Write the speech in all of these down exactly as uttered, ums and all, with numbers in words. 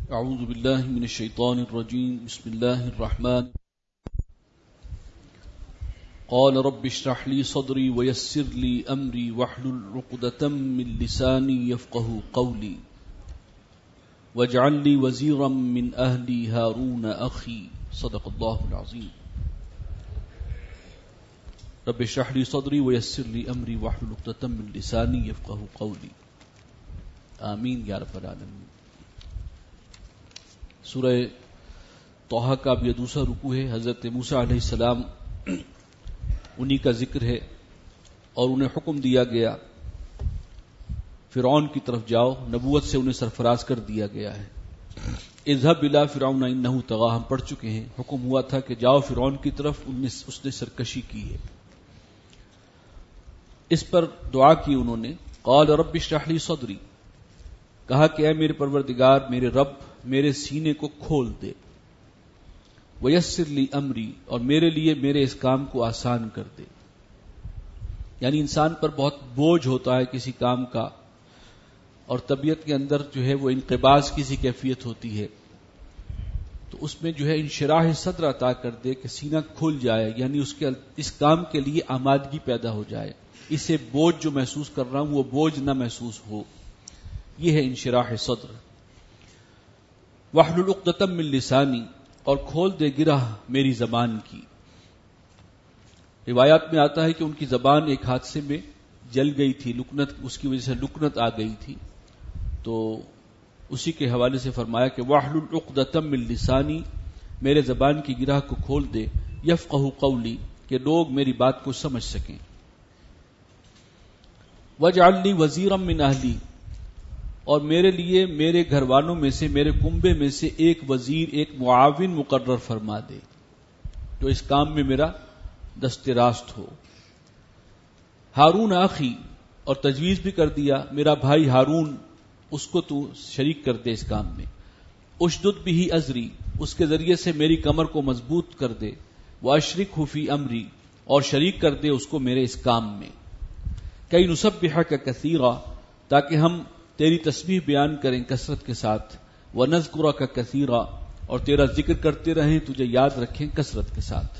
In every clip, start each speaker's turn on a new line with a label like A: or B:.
A: اعوذ باللہ من الشیطان الرجیم بسم اللہ الرحمن قال رب اشرح لي صدري ويسر لي امری واحلل عقدة من لسانی يفقهوا قولی واجعل لي وزيرا من اہلی هارون اخی صدق اللہ العظیم. رب اشرح لي صدري ويسر لي امری واحلل عقدة من لسانی يفقهوا قولی. آمین یا رب العالمین. سورہ طٰہٰ کا اب یہ دوسرا رکوع ہے. حضرت موسیٰ علیہ السلام انہی کا ذکر ہے اور انہیں حکم دیا گیا فرعون کی طرف جاؤ. نبوت سے انہیں سرفراز کر دیا گیا ہے. اذهب الى فرعون انه طغى ہم پڑھ چکے ہیں. حکم ہوا تھا کہ جاؤ فرعون کی طرف، اس نے سرکشی کی ہے. اس پر دعا کی انہوں نے. قال رب اشرح لي صدری، کہا کہ اے میرے پروردگار میرے رب میرے سینے کو کھول دے. ویسر لی امری، اور میرے لیے میرے اس کام کو آسان کر دے. یعنی انسان پر بہت بوجھ ہوتا ہے کسی کام کا، اور طبیعت کے اندر جو ہے وہ انقباض کی سی کیفیت ہوتی ہے، تو اس میں جو ہے انشراح صدر عطا کر دے کہ سینہ کھل جائے، یعنی اس کے اس کام کے لیے آمادگی پیدا ہو جائے. اسے بوجھ جو محسوس کر رہا ہوں وہ بوجھ نہ محسوس ہو. یہ ہے انشراح صدر. واحلل عقدۃ من لسانی، اور کھول دے گرہ میری زبان کی. روایات میں آتا ہے کہ ان کی زبان ایک حادثے میں جل گئی تھی، لکنت اس کی وجہ سے لکنت آ گئی تھی، تو اسی کے حوالے سے فرمایا کہ واحلل عقدۃ من لسانی، میرے زبان کی گرہ کو کھول دے. یفقہوا قولی، کہ لوگ میری بات کو سمجھ سکیں. واجعل لی وزیرا من اہلی، اور میرے لیے میرے گھر والوں میں سے، میرے کنبے میں سے ایک وزیر، ایک معاون مقرر فرما دے جو اس کام میں میرا دست راست ہو. ہارون آخی، اور تجویز بھی کر دیا میرا بھائی ہارون، اس کو تو شریک کر دے اس کام میں. اشدد بہ ازری، اس کے ذریعے سے میری کمر کو مضبوط کر دے. واشرکہ فی امری، اور شریک کر دے اس کو میرے اس کام میں. کئی نسبحک کثیرا، تاکہ ہم تیری تسبیح بیان کریں کثرت کے ساتھ. وَنَذْكُرَكَ كَثِيرًا، اور تیرا ذکر کرتے رہیں، تجھے یاد رکھیں کثرت کے ساتھ.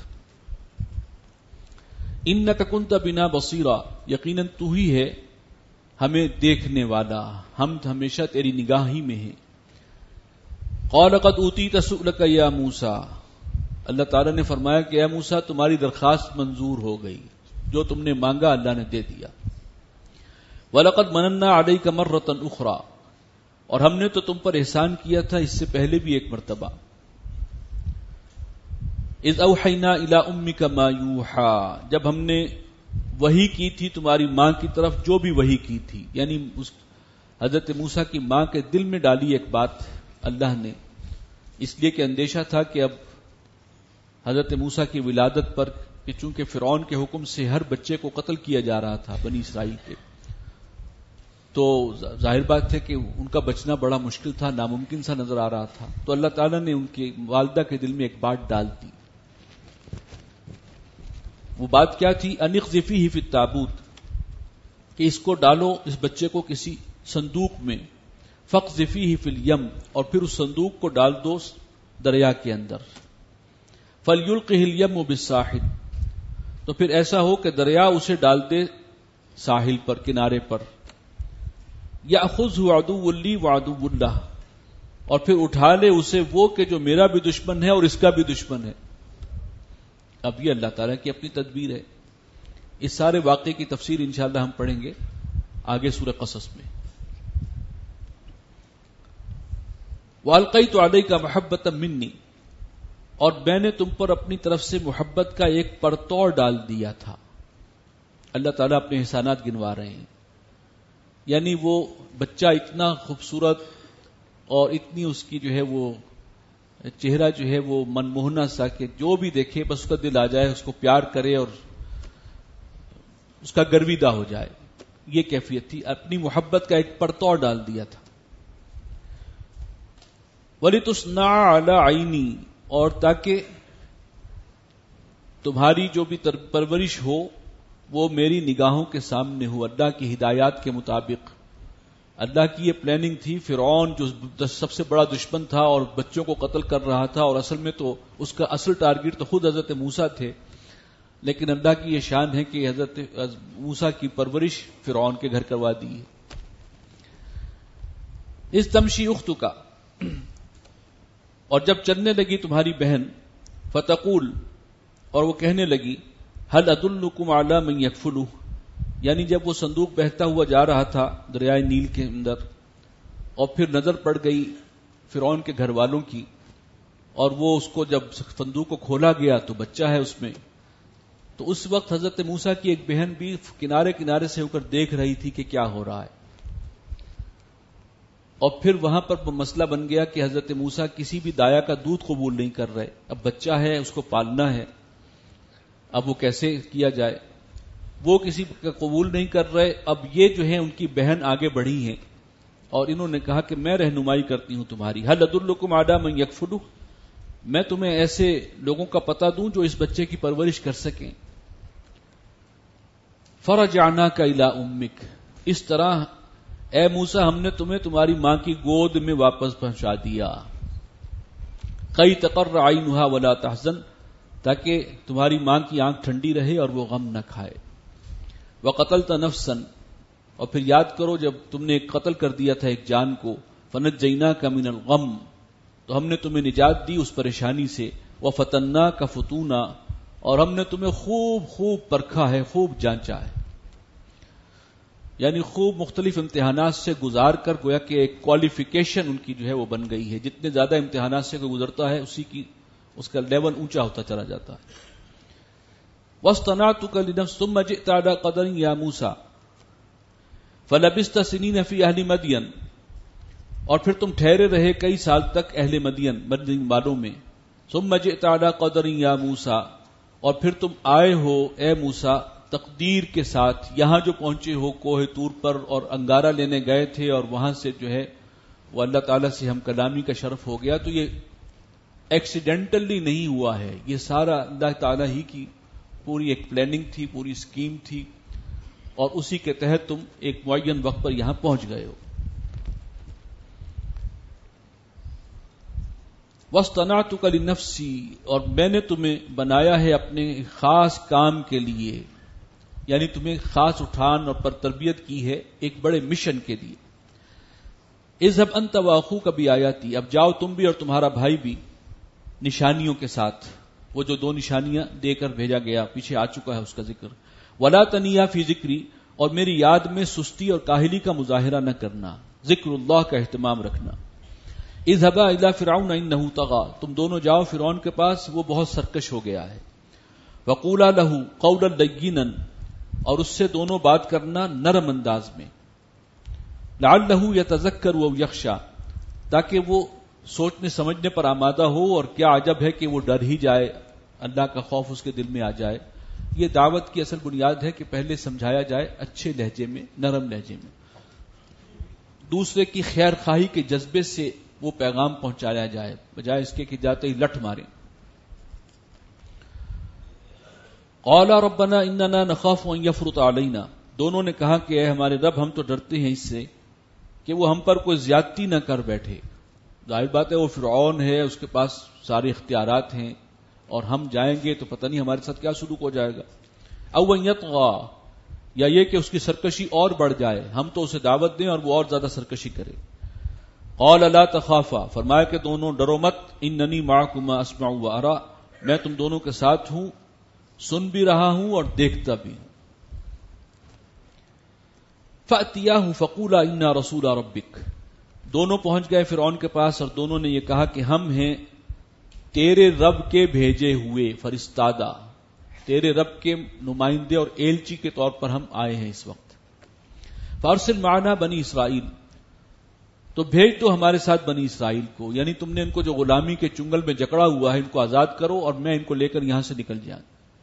A: إِنَّكَ كُنْتَ بِنَا بَصِيرًا، یقیناً تو ہی ہے ہمیں دیکھنے والا، ہم ہمیشہ تیری نگاہ ہی میں ہیں. قَالَ قَدْ أُوتِيتَ سُؤْلَكَ يَا مُوسَىٰ، اللہ تعالیٰ نے فرمایا کہ اے موسیٰ تمہاری درخواست منظور ہو گئی، جو تم نے مانگا اللہ نے دے دیا. وَلَقَدْ مَنَنَّا عَلَيْكَ مَرَّةً أُخْرَىٰ، اور ہم نے تو تم پر احسان کیا تھا اس سے پہلے بھی ایک مرتبہ. اِذْ أَوْحَيْنَا إِلَىٰ أُمِّكَ مَا يُوحَىٰ، جب ہم نے وحی کی تھی تمہاری ماں کی طرف جو بھی وحی کی تھی. یعنی اس حضرت موسیٰ کی ماں کے دل میں ڈالی ایک بات اللہ نے، اس لیے کہ اندیشہ تھا کہ اب حضرت موسیٰ کی ولادت پر، کہ چونکہ فرعون کے حکم سے ہر بچے کو قتل کیا جا رہا تھا بنی اسرائیل کے، تو ظاہر بات ہے کہ ان کا بچنا بڑا مشکل تھا، ناممکن سا نظر آ رہا تھا. تو اللہ تعالیٰ نے ان کی والدہ کے دل میں ایک بات ڈال دی. وہ بات کیا تھی؟ ان اقذفیہ فی التابوت، کہ اس کو ڈالو، اس بچے کو کسی صندوق میں. فاقذفیہ فی الیم، اور پھر اس صندوق کو ڈال دو دریا کے اندر. فلیلقہ الیم بالساحل، تو پھر ایسا ہو کہ دریا اسے ڈال دے ساحل پر، کنارے پر. یأخذہ عدو لی وعدو لہ، اور پھر اٹھا لے اسے وہ کہ جو میرا بھی دشمن ہے اور اس کا بھی دشمن ہے. اب یہ اللہ تعالیٰ کی اپنی تدبیر ہے. اس سارے واقعے کی تفسیر انشاءاللہ ہم پڑھیں گے آگے سورہ قصص میں. وَأَلْقَيْتُ عَلَيْكَ مَحَبَّةً مِّنِّي، اور میں نے تم پر اپنی طرف سے محبت کا ایک پرتوڑ ڈال دیا تھا. اللہ تعالیٰ اپنے احسانات گنوا رہے ہیں. یعنی وہ بچہ اتنا خوبصورت اور اتنی اس کی جو ہے وہ چہرہ جو ہے وہ منموہنا سا کہ جو بھی دیکھے بس اس کا دل آ جائے، اس کو پیار کرے اور اس کا گرویدہ ہو جائے. یہ کیفیت تھی. اپنی محبت کا ایک پرتوڑ ڈال دیا تھا. وَلِتُصْنَعَ عَلَىٰ عَيْنِي، اور تاکہ تمہاری جو بھی پرورش ہو وہ میری نگاہوں کے سامنے ہو، اللہ کی ہدایات کے مطابق. اللہ کی یہ پلاننگ تھی. فرعون جو سب سے بڑا دشمن تھا اور بچوں کو قتل کر رہا تھا، اور اصل میں تو اس کا اصل ٹارگیٹ تو خود حضرت موسیٰ تھے، لیکن اللہ کی یہ شان ہے کہ حضرت موسیٰ کی پرورش فرعون کے گھر کروا دی ہے. اس تمشی اختو کا، اور جب چلنے لگی تمہاری بہن، فتقول، اور وہ کہنے لگی، هل ادلکم علی من یکفلہ، یعنی جب وہ صندوق بہتا ہوا جا رہا تھا دریائے نیل کے اندر، اور پھر نظر پڑ گئی فرعون کے گھر والوں کی، اور وہ اس کو جب صندوق کو کھولا گیا تو بچہ ہے اس میں، تو اس وقت حضرت موسیٰ کی ایک بہن بھی کنارے کنارے سے ہو کر دیکھ رہی تھی کہ کیا ہو رہا ہے. اور پھر وہاں پر مسئلہ بن گیا کہ حضرت موسیٰ کسی بھی دایا کا دودھ قبول نہیں کر رہے. اب بچہ ہے، اس کو پالنا ہے، اب وہ کیسے کیا جائے؟ وہ کسی کا قبول نہیں کر رہے. اب یہ جو ہے ان کی بہن آگے بڑھی ہیں اور انہوں نے کہا کہ میں رہنمائی کرتی ہوں تمہاری. هل ادلکم علی من یکفلہ، میں تمہیں ایسے لوگوں کا پتہ دوں جو اس بچے کی پرورش کر سکیں. فرجعناک الی امک، اس طرح اے موسیٰ ہم نے تمہیں تمہاری ماں کی گود میں واپس پہنچا دیا. کئی تقر عینھا ولا تحزن، تاکہ تمہاری ماں کی آنکھ ٹھنڈی رہے اور وہ غم نہ کھائے. وقتلت نفسا، اور پھر یاد کرو جب تم نے ایک قتل کر دیا تھا ایک جان کو. فنجیناک من الغم، تو ہم نے تمہیں نجات دی اس پریشانی سے. وفتناک فتونا، اور ہم نے تمہیں خوب خوب پرکھا ہے، خوب جانچا ہے، یعنی خوب مختلف امتحانات سے گزار کر گویا کہ ایک کوالیفیکیشن ان کی جو ہے وہ بن گئی ہے. جتنے زیادہ امتحانات سے کوئی گزرتا ہے اسی کی اس کا لیول اونچا ہوتا چلا جاتا ہے. وَاصْطَنَعْتُكَ لِنَفْسِي ثُمَّ جِئْتَ عَلَىٰ قَدَرٍ يَا مُوسَىٰ فَلَبِثْتَ سِنِينَ فِي أَهْلِ مَدْيَنَ، اور پھر تم ٹھہرے رہے کئی سال تک اہل مدین مدین والوں میں. ثُمَّ جِئْتَ عَلَىٰ قَدَرٍ يَا مُوسَىٰ، اور پھر تم آئے ہو اے موسیٰ تقدیر کے ساتھ، یہاں جو پہنچے ہو کوہ طور پر، اور انگارہ لینے گئے تھے اور وہاں سے جو ہے وہ اللہ تعالیٰ سے ہم کلامی کا شرف ہو گیا. تو یہ ایکسیڈنٹلی نہیں ہوا ہے، یہ سارا اللہ تعالیٰ ہی کی پوری ایک پلاننگ تھی، پوری اسکیم تھی، اور اسی کے تحت تم ایک معین وقت پر یہاں پہنچ گئے ہو. وَاصْطَنَعْتُكَ لِنَفْسِي، اور میں نے تمہیں بنایا ہے اپنے خاص کام کے لیے، یعنی تمہیں خاص اٹھان اور پر تربیت کی ہے ایک بڑے مشن کے لیے. اذهب انت واخوک بآیاتی، اب جاؤ تم بھی اور تمہارا بھائی بھی نشانیوں کے ساتھ، وہ جو دو نشانیاں دے کر بھیجا گیا پیچھے آ چکا ہے اس کا ذکر. ولا تنیا فی ذکری، اور میری یاد میں سستی اور کاہلی کا مظاہرہ نہ کرنا، ذکر اللہ کا اہتمام رکھنا. اذهبا الی فرعون انه طغى، تم دونوں جاؤ فرعون کے پاس، وہ بہت سرکش ہو گیا ہے. وقولا له قولا لینا، اور اس سے دونوں بات کرنا نرم انداز میں. لعلہ یتذکر او یخشی، تاکہ وہ سوچنے سمجھنے پر آمادہ ہو، اور کیا عجب ہے کہ وہ ڈر ہی جائے، اللہ کا خوف اس کے دل میں آ جائے. یہ دعوت کی اصل بنیاد ہے کہ پہلے سمجھایا جائے اچھے لہجے میں، نرم لہجے میں، دوسرے کی خیر خواہی کے جذبے سے وہ پیغام پہنچایا جائے، بجائے اس کے کہ جاتے ہی لٹ ماریں. قالا ربنا اننا نخاف ان یفرط علینا، دونوں نے کہا کہ اے ہمارے رب ہم تو ڈرتے ہیں اس سے کہ وہ ہم پر کوئی زیادتی نہ کر بیٹھے. ظاہر بات ہے وہ فرعون ہے، اس کے پاس سارے اختیارات ہیں، اور ہم جائیں گے تو پتہ نہیں ہمارے ساتھ کیا سلوک ہو جائے گا. او ان یطغى، یا یہ کہ اس کی سرکشی اور بڑھ جائے، ہم تو اسے دعوت دیں اور وہ اور زیادہ سرکشی کرے. قال لا تخافا، فرمایا کہ دونوں ڈرو مت، اننی معکما اسمع و ارى، میں تم دونوں کے ساتھ ہوں، سن بھی رہا ہوں اور دیکھتا بھی ہوں. فأتیاہ فقولا انا رسول ربک، دونوں پہنچ گئے فرعون کے پاس اور دونوں نے یہ کہا کہ ہم ہیں تیرے رب کے بھیجے ہوئے، فرستادہ، تیرے رب کے نمائندے اور ایلچی کے طور پر ہم آئے ہیں اس وقت. فارسل معنا بنی اسرائیل، تو بھیج دو ہمارے ساتھ بنی اسرائیل کو، یعنی تم نے ان کو جو غلامی کے چنگل میں جکڑا ہوا ہے ان کو آزاد کرو اور میں ان کو لے کر یہاں سے نکل جائیں.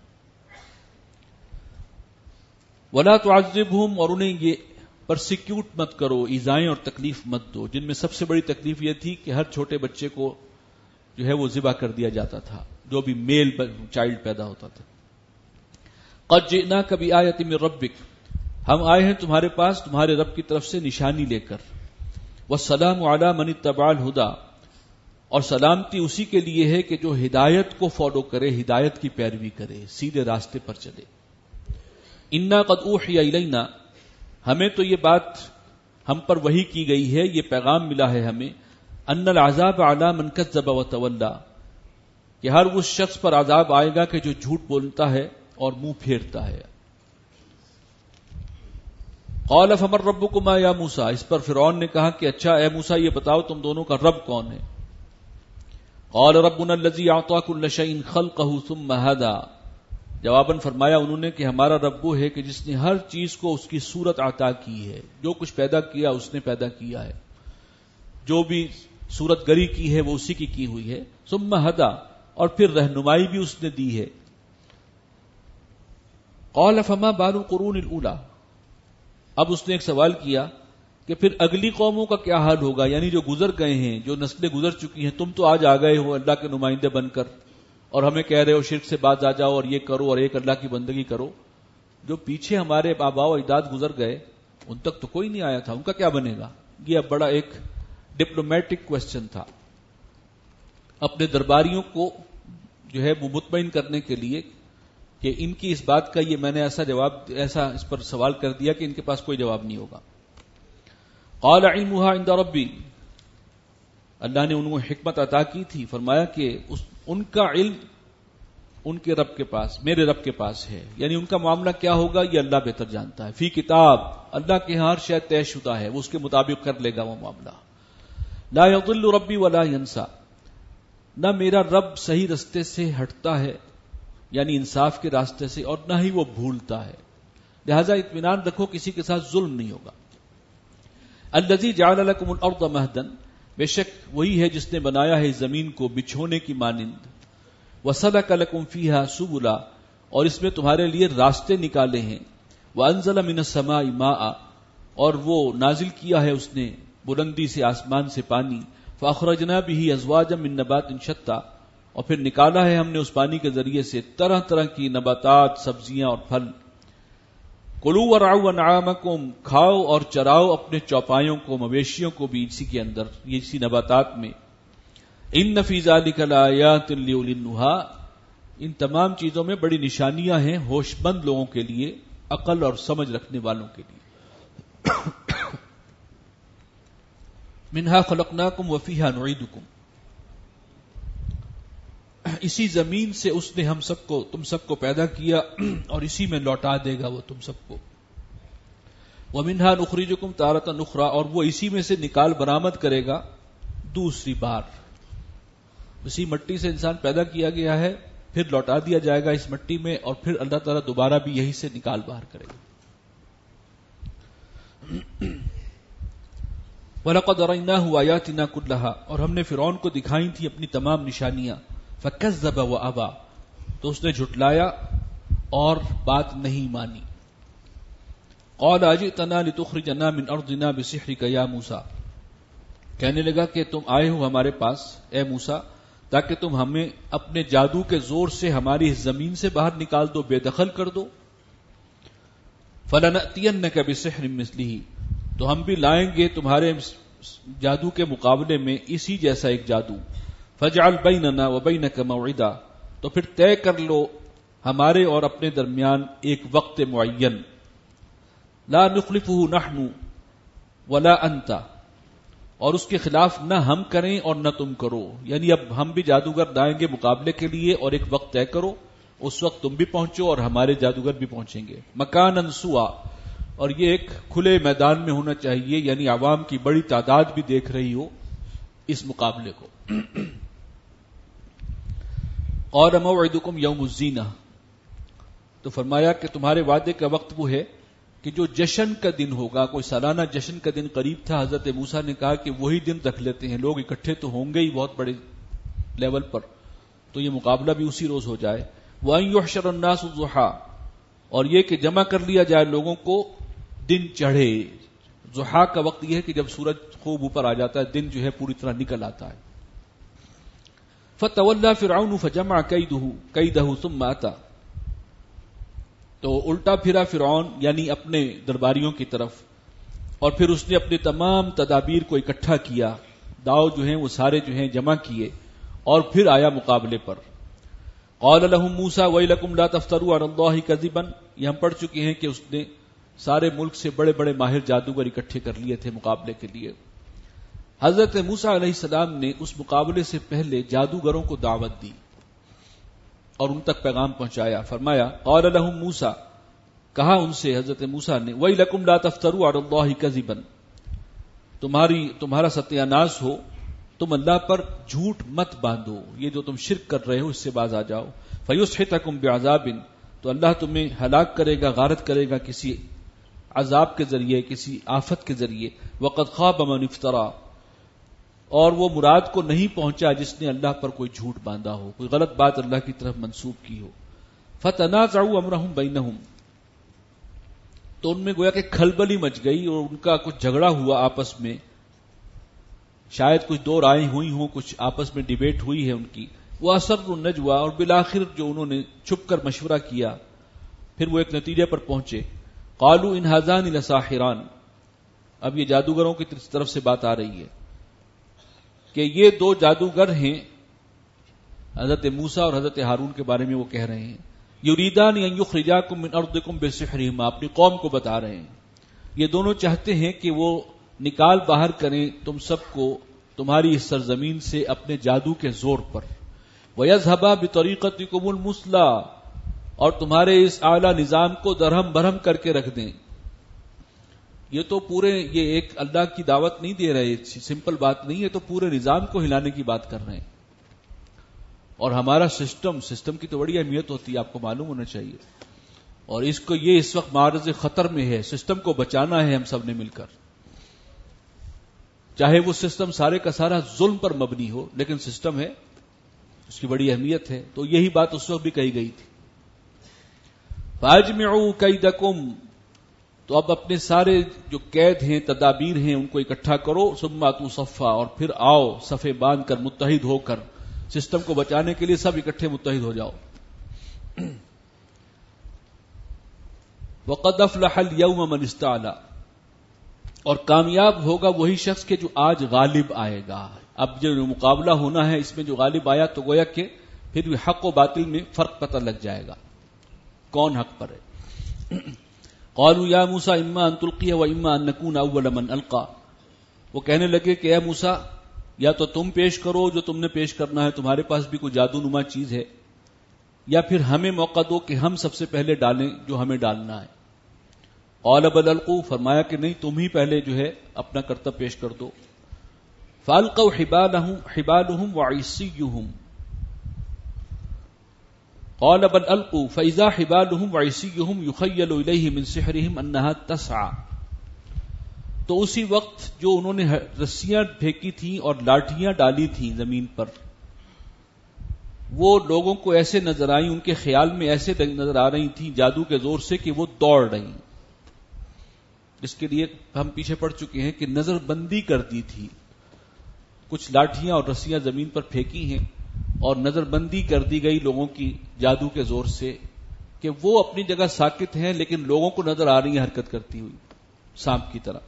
A: ولا تعذبہم، اور انہیں یہ پرسیکیوٹ مت کرو، ایذائیں اور تکلیف مت دو، جن میں سب سے بڑی تکلیف یہ تھی کہ ہر چھوٹے بچے کو جو ہے وہ ذبح کر دیا جاتا تھا، جو بھی میل چائلڈ پیدا ہوتا تھا. قد جئناک بآیۃ من ربک، ہم آئے ہیں تمہارے پاس تمہارے رب کی طرف سے نشانی لے کر. والسلام علی من اتبع الہدی، اور سلامتی اسی کے لیے ہے کہ جو ہدایت کو فالو کرے، ہدایت کی پیروی کرے، سیدھے راستے پر چلے. انا قد اوحی الینا، ہمیں تو یہ بات ہم پر وحی کی گئی ہے، یہ پیغام ملا ہے ہمیں، ان العذاب علی من کذب وتولی، کہ ہر اس شخص پر عذاب آئے گا کہ جو جھوٹ بولتا ہے اور منہ پھیرتا ہے. قال فمن ربکما یا موسیٰ، اس پر فرعون نے کہا کہ اچھا اے موسیٰ یہ بتاؤ تم دونوں کا رب کون ہے؟ قال ربنا الذی اعطى كل شیء خلقه ثم هدى، جواباً فرمایا انہوں نے کہ ہمارا رب وہ ہے کہ جس نے ہر چیز کو اس کی صورت عطا کی ہے، جو کچھ پیدا کیا اس نے پیدا کیا ہے، جو بھی صورت گری کی ہے وہ اسی کی کی ہوئی ہے. ثم ہدا، اور پھر رہنمائی بھی اس نے دی ہے. قال فما بال القرون الاولى، اب اس نے ایک سوال کیا کہ پھر اگلی قوموں کا کیا حال ہوگا، یعنی جو گزر گئے ہیں، جو نسلیں گزر چکی ہیں، تم تو آج آ گئے ہو اللہ کے نمائندے بن کر اور ہمیں کہہ رہے ہو شرک سے باز آ جاؤ اور یہ کرو اور ایک اللہ کی بندگی کرو. جو پیچھے ہمارے آباء و اجداد گزر گئے ان تک تو کوئی نہیں آیا تھا، ان کا کیا بنے گا؟ یہ اب بڑا ایک ڈپلومیٹک کوسچن تھا اپنے درباریوں کو جو ہے وہ مطمئن کرنے کے لیے کہ ان کی اس بات کا یہ میں نے ایسا جواب ایسا اس پر سوال کر دیا کہ ان کے پاس کوئی جواب نہیں ہوگا. قال علمها عند ربی، اللہ نے انہوں حکمت عطا کی تھی، فرمایا کہ اس ان کا علم ان کے رب کے پاس، میرے رب کے پاس ہے، یعنی ان کا معاملہ کیا ہوگا یہ اللہ بہتر جانتا ہے. فی کتاب، اللہ کے ہر شے طے شدہ ہے، وہ اس کے مطابق کر لے گا وہ معاملہ. لا یضل ربی ولا ینسا، نہ میرا رب صحیح رستے سے ہٹتا ہے یعنی انصاف کے راستے سے، اور نہ ہی وہ بھولتا ہے، لہذا اطمینان رکھو کسی کے ساتھ ظلم نہیں ہوگا. الذی جعل لکم الارض مہدا، بے شک وہی ہے جس نے بنایا ہے زمین کو بچھونے کی مانند. وَسَلَكَ لَكُمْ فِيهَا سُبُلًا، اور اس میں تمہارے لیے راستے نکالے ہیں. وَأَنزَلَ مِنَ السَّمَاءِ مَاءً، اور وہ نازل کیا ہے اس نے بلندی سے آسمان سے پانی. فَأَخْرَجْنَا بِهِ أَزْوَاجًا مِّن نَبَاتٍ شَتَّىٰ، اور پھر نکالا ہے ہم نے اس پانی کے ذریعے سے طرح طرح کی نباتات، سبزیاں اور پھل. کلوا ورعوا انعامکم، کھاؤ اور چراؤ اپنے چوپایوں کو، مویشیوں کو بھی اسی کے اندر، یہ اسی نباتات میں. ان فی ذلک لآیات لأولی النہی، ان تمام چیزوں میں بڑی نشانیاں ہیں ہوش مند لوگوں کے لیے، عقل اور سمجھ رکھنے والوں کے لیے. منہا خلقناکم وفیہا نعیدکم، اسی زمین سے اس نے ہم سب کو تم سب کو پیدا کیا اور اسی میں لوٹا دے گا وہ تم سب کو. ومنہا نخرجکم تارۃ اخری، اور وہ اسی میں سے نکال برآمد کرے گا دوسری بار. اسی مٹی سے انسان پیدا کیا گیا ہے، پھر لوٹا دیا جائے گا اس مٹی میں، اور پھر اللہ تعالیٰ دوبارہ بھی یہی سے نکال باہر کرے گا. وَلَقَدْ أَرَيْنَاهُ آيَاتِنَا كُلَّهَا، اور ہم نے فرعون کو دکھائی تھی اپنی تمام نشانیاں. فَكَذَّبَ وَأَبَى، تو اس نے جھٹلایا اور بات نہیں مانی. قَالَ أَجِئْتَنَا لِتُخْرِجَنَا مِنْ أَرْضِنَا بِسِحْرِكَ يَا مُوسَىٰ، کہنے لگا کہ تم آئے ہو ہمارے پاس اے موسیٰ تاکہ تم ہمیں اپنے جادو کے زور سے ہماری اس زمین سے باہر نکال دو، بے دخل کر دو. فَلَنَأْتِيَنَّكَ بِسِحْرٍ مِثْلِهِ، تو ہم بھی لائیں گے تمہارے جادو کے مقابلے میں اسی جیسا ایک جادو. فَاجْعَلْ بَيْنَنَا وَبَيْنَكَ مَوْعِدًا، تو پھر طے کر لو ہمارے اور اپنے درمیان ایک وقت معین. لَا نُخْلِفُهُ نَحْنُ وَلَا أَنْتَ، اور اس کے خلاف نہ ہم کریں اور نہ تم کرو، یعنی اب ہم بھی جادوگر لائیں گے مقابلے کے لیے اور ایک وقت طے کرو، اس وقت تم بھی پہنچو اور ہمارے جادوگر بھی پہنچیں گے. مکاناً سوا، اور یہ ایک کھلے میدان میں ہونا چاہیے، یعنی عوام کی بڑی تعداد بھی دیکھ رہی ہو اس مقابلے کو. قال موعدکم یوم الزینہ، تو فرمایا کہ تمہارے وعدے کا وقت وہ ہے کہ جو جشن کا دن ہوگا، کوئی سالانہ جشن کا دن قریب تھا. حضرت موسیٰ نے کہا کہ وہی دن رکھ لیتے ہیں، لوگ اکٹھے تو ہوں گے ہی بہت بڑے لیول پر، تو یہ مقابلہ بھی اسی روز ہو جائے. وَأَن يُحْشَرَ النَّاسُ ضُحًى، اور یہ کہ جمع کر لیا جائے لوگوں کو دن چڑھے. ضحیٰ کا وقت یہ ہے کہ جب سورج خوب اوپر آ جاتا ہے، دن جو ہے پوری طرح نکل آتا ہے. فَتَوَلَّى فِرْعَوْنُ فَجَمَعَ كَيْدَهُ كَيْدَهُ ثُمَّ أَتَى، تو الٹا پھرا فرعون یعنی اپنے درباریوں کی طرف، اور پھر اس نے اپنے تمام تدابیر کو اکٹھا کیا، داؤ جو ہیں وہ سارے جو ہیں جمع کیے، اور پھر آیا مقابلے پر۔ قال لهم موسیٰ ویلکم لا تفتروا علی اللہ کذبا، یہ ہم پڑھ چکے ہیں کہ اس نے سارے ملک سے بڑے بڑے ماہر جادوگر اکٹھے کر لیے تھے مقابلے کے لیے۔ حضرت موسیٰ علیہ السلام نے اس مقابلے سے پہلے جادوگروں کو دعوت دی اور ان تک پیغام پہنچایا۔ فرمایا قال لهم موسیٰ، کہا ان سے حضرت موسیٰ نے، ویلکم لا تفتروا علی اللہ کذبا، تمہاری تمہارا ستیہ ناش ہو، تم اللہ پر جھوٹ مت باندھو، یہ جو تم شرک کر رہے ہو اس سے باز آ جاؤ۔ فیسحتکم بعذاب، تو اللہ تمہیں ہلاک کرے گا، غارت کرے گا کسی عذاب کے ذریعے، کسی آفت کے ذریعے۔ وقد خاب من افترا، اور وہ مراد کو نہیں پہنچا جس نے اللہ پر کوئی جھوٹ باندھا ہو، کوئی غلط بات اللہ کی طرف منسوب کی ہو۔ فتنازعوا امرهم بینہم، تو ان میں گویا کہ کھلبلی مچ گئی اور ان کا کچھ جھگڑا ہوا آپس میں، شاید کچھ دو رائے ہوئی ہوں، کچھ آپس میں ڈیبیٹ ہوئی ہے ان کی۔ وہ اسر النجوا، اور بالآخر جو انہوں نے چھپ کر مشورہ کیا، پھر وہ ایک نتیجے پر پہنچے۔ قالوا ان ھذان لساحران، اب یہ جادوگروں کی طرف سے بات آ رہی ہے کہ یہ دو جادوگر ہیں، حضرت موسیٰ اور حضرت ہارون کے بارے میں وہ کہہ رہے ہیں، یریدان ان یخرجاکم من ارضکم بسحرہما، اپنی قوم کو بتا رہے ہیں، یہ دونوں چاہتے ہیں کہ وہ نکال باہر کریں تم سب کو تمہاری اس سرزمین سے اپنے جادو کے زور پر، وَيَذْهَبَا بِطَرِيقَتِكُمُ الْمُثْلَىٰ، اور تمہارے اس اعلیٰ نظام کو درہم برہم کر کے رکھ دیں۔ یہ تو پورے یہ ایک اللہ کی دعوت نہیں دے رہے، سمپل بات نہیں ہے، تو پورے نظام کو ہلانے کی بات کر رہے ہیں۔ اور ہمارا سسٹم سسٹم کی تو بڑی اہمیت ہوتی ہے، آپ کو معلوم ہونا چاہیے، اور اس کو یہ اس وقت معرض خطر میں ہے، سسٹم کو بچانا ہے ہم سب نے مل کر، چاہے وہ سسٹم سارے کا سارا ظلم پر مبنی ہو، لیکن سسٹم ہے، اس کی بڑی اہمیت ہے۔ تو یہی بات اس وقت بھی کہی گئی تھی۔ فَأَجْمِعُوا كَيْدَكُمْ، تو اب اپنے سارے جو قید ہیں، تدابیر ہیں، ان کو اکٹھا کرو، ثُمَّ أَتُوا صَفًّا، اور پھر آؤ صفے باندھ کر، متحد ہو کر، سسٹم کو بچانے کے لیے سب اکٹھے متحد ہو جاؤ۔ وَقَدْ أَفْلَحَ الْيَوْمَ مَنِ اسْتَعْلَىٰ، اور کامیاب ہوگا وہی شخص کے جو آج غالب آئے گا۔ اب جو مقابلہ ہونا ہے اس میں جو غالب آیا تو گویا کہ پھر بھی حق و باطل میں فرق پتہ لگ جائے گا، کون حق پر ہے۔ قالوا یا موسیٰ اما ان تلقی و اما ان نکون اول من القا، وہ کہنے لگے کہ اے موسیٰ، یا تو تم پیش کرو جو تم نے پیش کرنا ہے، تمہارے پاس بھی کوئی جادو نما چیز ہے، یا پھر ہمیں موقع دو کہ ہم سب سے پہلے ڈالیں جو ہمیں ڈالنا ہے۔ قال بل القوا، فرمایا کہ نہیں، تم ہی پہلے جو ہے اپنا کرتب پیش کر دو۔ فالقوا حبالهم حبالهم وعصيهم، قال بل القوا فاذا حبالهم وعصيهم يخيل اليه من سحرهم انها تسعى، تو اسی وقت جو انہوں نے رسیاں پھینکی تھیں اور لاٹھیاں ڈالی تھیں زمین پر، وہ لوگوں کو ایسے نظر آئیں، ان کے خیال میں ایسے نظر آ رہی تھیں جادو کے زور سے کہ وہ دوڑ رہی۔ اس کے لیے ہم پیچھے پڑ چکے ہیں کہ نظر بندی کر دی تھی، کچھ لاٹھیاں اور رسیاں زمین پر پھینکی ہیں اور نظر بندی کر دی گئی لوگوں کی جادو کے زور سے کہ وہ اپنی جگہ ساکت ہیں، لیکن لوگوں کو نظر آ رہی ہیں حرکت کرتی ہوئی سانپ کی طرح۔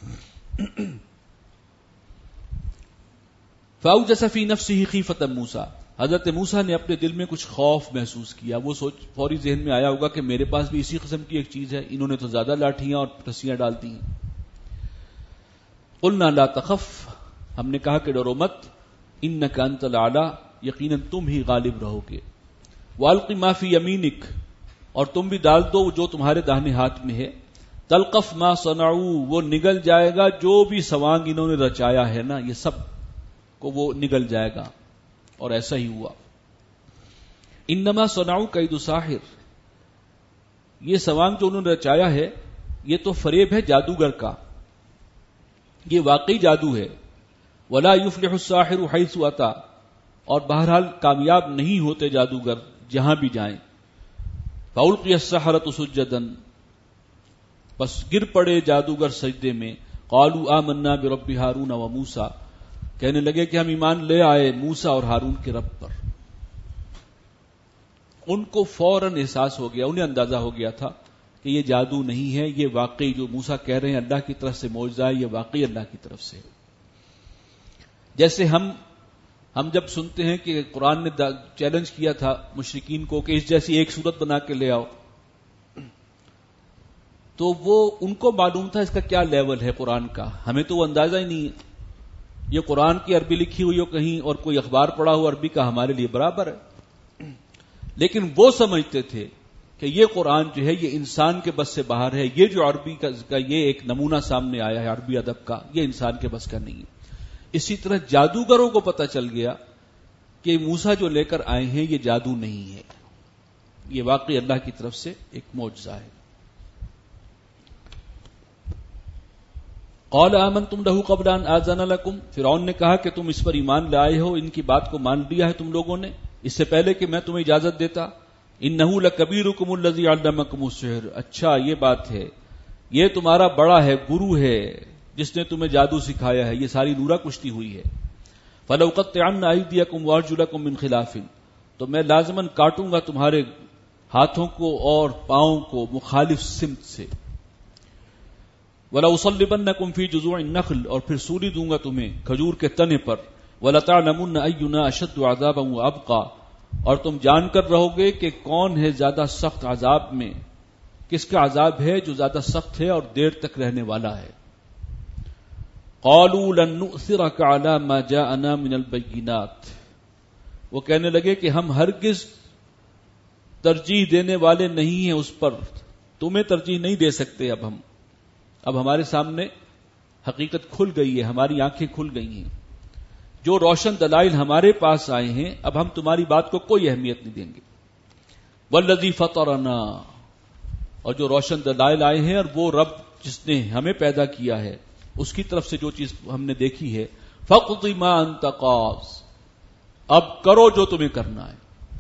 A: فَأَوْجَسَ فِي نَفْسِهِ خِيفَةً مُوسَىٰ، حضرت موسیٰ نے اپنے دل میں کچھ خوف محسوس کیا، وہ سوچ فوری ذہن میں آیا ہوگا کہ میرے پاس بھی اسی قسم کی ایک چیز ہے، انہوں نے تو زیادہ لاٹھیاں اور رسیاں ڈالتی ہیں۔ قُلْنَا لَا تَخَفْ، ہم نے کہا کہ ڈرو مت، اِنَّكَ أَنْتَ الْأَعْلَىٰ، یقیناً تم ہی غالب رہو گے۔ وَأَلْقِ مَا فِي يَمِينِكَ، اور تم بھی ڈال دو جو تمہارے داہنے ہاتھ میں ہے۔ تلقف ما صنعوا، وہ نگل جائے گا جو بھی سوانگ انہوں نے رچایا ہے نا، یہ سب کو وہ نگل جائے گا، اور ایسا ہی ہوا۔ انما صنعوا کید ساحر، یہ سوانگ جو انہوں نے رچایا ہے یہ تو فریب ہے جادوگر کا، یہ واقعی جادو ہے۔ ولا یفلح الساحر حیث اتی، اور بہرحال کامیاب نہیں ہوتے جادوگر جہاں بھی جائیں۔ فالقی السحرۃ سجدا، بس گر پڑے جادوگر سجدے میں۔ قالوا آمنا برب ہارون و موسیٰ، کہنے لگے کہ ہم ایمان لے آئے موسیٰ اور ہارون کے رب پر۔ ان کو فوراً احساس ہو گیا، انہیں اندازہ ہو گیا تھا کہ یہ جادو نہیں ہے، یہ واقعی جو موسیٰ کہہ رہے ہیں اللہ کی طرف سے معجزہ ہے، یہ واقعی اللہ کی طرف سے۔ جیسے ہم ہم جب سنتے ہیں کہ قرآن نے چیلنج کیا تھا مشرکین کو کہ اس جیسی ایک صورت بنا کے لے آؤ، تو وہ ان کو معلوم تھا اس کا کیا لیول ہے قرآن کا، ہمیں تو وہ اندازہ ہی نہیں ہے۔ یہ قرآن کی عربی لکھی ہوئی ہو کہیں اور کوئی اخبار پڑھا ہو عربی کا ہمارے لیے برابر ہے، لیکن وہ سمجھتے تھے کہ یہ قرآن جو ہے یہ انسان کے بس سے باہر ہے، یہ جو عربی کا یہ ایک نمونہ سامنے آیا ہے عربی ادب کا، یہ انسان کے بس کا نہیں ہے۔ اسی طرح جادوگروں کو پتہ چل گیا کہ موسیٰ جو لے کر آئے ہیں یہ جادو نہیں ہے، یہ واقعی اللہ کی طرف سے ایک معجزہ ہے۔ قال آمنتم له قبل ان آذن لكم، فرعون نے کہا کہ تم اس پر ایمان لائے ہو، ان کی بات کو مان لیا ہے تم لوگوں نے اس سے پہلے کہ میں تمہیں اجازت دیتا۔ انه لکبیرکم الذی علمکم السحر، اچھا یہ بات ہے، یہ تمہارا بڑا ہے، گرو ہے جس نے تمہیں جادو سکھایا ہے، یہ ساری نورہ کشتی ہوئی ہے۔ فلوقطعن ایدیکم وارجلکم من خلاف، تو میں لازماً کاٹوں گا تمہارے ہاتھوں کو اور پاؤں کو مخالف سمت سے۔ وَلَأُصَلِّبَنَّكُمْ فِي جُذُوعِ النَّخْلِ، اور پھر سولی دوں گا تمہیں کھجور کے تنے پر۔ وَلَتَعْلَمُنَّ أَيُّنَا أَشَدُّ عَذَابًا وَأَبْقَىٰ، اور تم جان کر رہو گے کہ کون ہے زیادہ سخت عذاب میں، کس کا عذاب ہے جو زیادہ سخت ہے اور دیر تک رہنے والا ہے۔ قَالُوا لَن نُؤْثِرَكَ عَلَىٰ مَا جَاءَنَا مِنَ الْبَيِّنَاتِ، وہ کہنے لگے کہ ہم ہرگز ترجیح دینے والے نہیں ہیں اس پر، تمہیں ترجیح نہیں دے سکتے۔ اب ہم اب ہمارے سامنے حقیقت کھل گئی ہے، ہماری آنکھیں کھل گئی ہیں، جو روشن دلائل ہمارے پاس آئے ہیں اب ہم تمہاری بات کو کوئی اہمیت نہیں دیں گے۔ والذی فطرنا، اور جو روشن دلائل آئے ہیں اور وہ رب جس نے ہمیں پیدا کیا ہے اس کی طرف سے جو چیز ہم نے دیکھی ہے، فقض ما انت قاض، اب کرو جو تمہیں کرنا ہے۔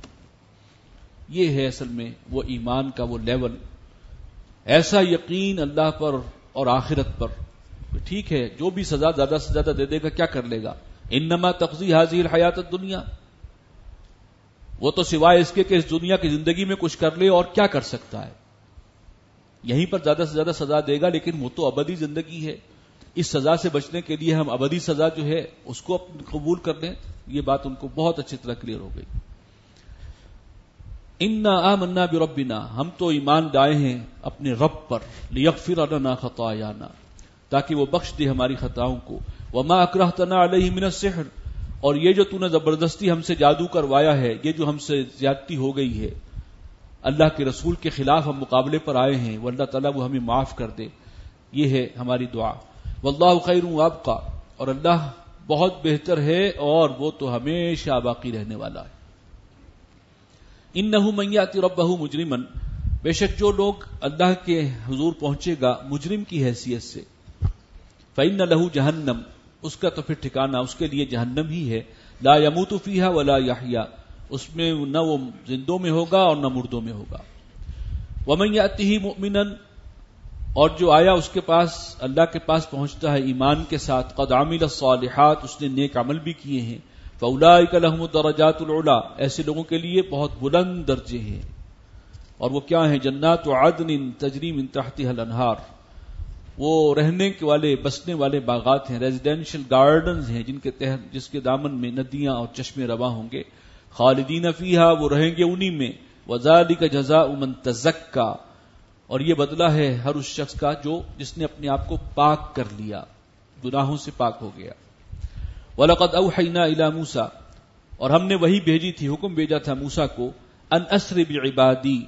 A: یہ ہے اصل میں وہ ایمان کا وہ لیول، ایسا یقین اللہ پر اور آخرت پر، ٹھیک ہے جو بھی سزا زیادہ سے زیادہ دے دے گا کیا کر لے گا، انما تقضی هذه الحیات الدنیا، وہ تو سوائے اس کے کہ اس دنیا کی زندگی میں کچھ کر لے اور کیا کر سکتا ہے، یہیں پر زیادہ سے زیادہ سزا دے گا، لیکن وہ تو ابدی زندگی ہے، اس سزا سے بچنے کے لیے ہم ابدی سزا جو ہے اس کو قبول کر لیں۔ یہ بات ان کو بہت اچھی طرح کلیئر ہو گئی۔ انا آمنا بربنا، ہم تو ایمان لائے ہیں اپنے رب پر، لیغفر لنا خطایانا، تاکہ وہ بخش دے ہماری خطاؤں کو، وما اکرہتنا علیہ من السحر، اور یہ جو تو نے زبردستی ہم سے جادو کروایا ہے، یہ جو ہم سے زیادتی ہو گئی ہے، اللہ کے رسول کے خلاف ہم مقابلے پر آئے ہیں، وہ اللہ تعالیٰ وہ ہمیں معاف کر دے، یہ ہے ہماری دعا۔ واللہ خیر وابقیٰ، اور اللہ بہت بہتر ہے اور وہ تو ہمیشہ باقی رہنے والا ہے۔ انہ من یأتی ربہ مجرما، بے شک جو لوگ اللہ کے حضور پہنچے گا مجرم کی حیثیت سے، فإن لہ جہنم، اس کا تو پھر ٹھکانہ اس کے لیے جہنم ہی ہے، لا یموت فیہا ولا یحیا، اس میں نہ وہ زندوں میں ہوگا اور نہ مردوں میں ہوگا۔ ومن یأتہ مؤمنا، اور جو آیا اس کے پاس اللہ کے پاس پہنچتا ہے ایمان کے ساتھ، قد عمل الصالحات، اس نے نیک عمل بھی کیے ہیں، فاولئک لهم الدرجات العلی، ایسے لوگوں کے لیے بہت بلند درجے ہیں، اور وہ کیا ہیں، جنات عدن تجری من تحتها الانہار، وہ رہنے کے والے بسنے والے باغات ہیں، ریزیڈینشل گارڈنز ہیں جن کے تحت جس کے دامن میں ندیاں اور چشمے رواں ہوں گے، خالدین فیہا، وہ رہیں گے انہی میں، وذالک جزاء من تزکا، اور یہ بدلہ ہے ہر اس شخص کا جو جس نے اپنے آپ کو پاک کر لیا، گناہوں سے پاک ہو گیا۔ وَلَقَدْ أَوْحَيْنَا إِلَى مُوسَىٰ، اور ہم نے وہی بھیجی تھی، حکم بھیجا تھا موسیٰ کو، ان اسر بعبادی،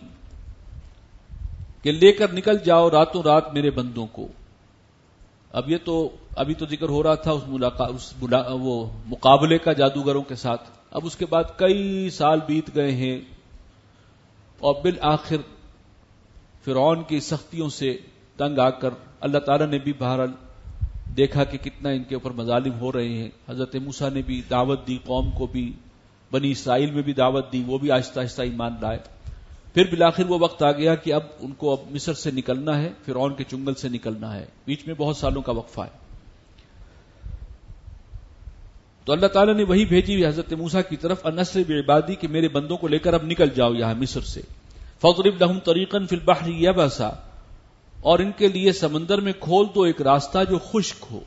A: کہ لے کر نکل جاؤ راتوں رات میرے بندوں کو۔ اب یہ تو ابھی تو ذکر ہو رہا تھا اس ملاقات اس ملا وہ مقابلے کا جادوگروں کے ساتھ، اب اس کے بعد کئی سال بیت گئے ہیں اور بالآخر فرعون کی سختیوں سے تنگ آ کر اللہ تعالیٰ نے بھی بہرحال دیکھا کہ کتنا ان کے اوپر مظالم ہو رہے ہیں، حضرت موسیٰ نے بھی دعوت دی، قوم کو بھی، بنی اسرائیل میں بھی دعوت دی، وہ بھی آہستہ آہستہ ایمان لائے، پھر بالآخر وہ وقت آ گیا کہ اب ان کو اب مصر سے نکلنا ہے، فرعون کے چنگل سے نکلنا ہے، بیچ میں بہت سالوں کا وقفہ ہے۔ تو اللہ تعالیٰ نے وہی بھیجی ہوئی حضرت موسیٰ کی طرف انسر بعبادی کہ میرے بندوں کو لے کر اب نکل جاؤ یہاں مصر سے. فاضرب لهم طریقا فی البحر یبسا، اور ان کے لیے سمندر میں کھول دو ایک راستہ جو خشک ہو.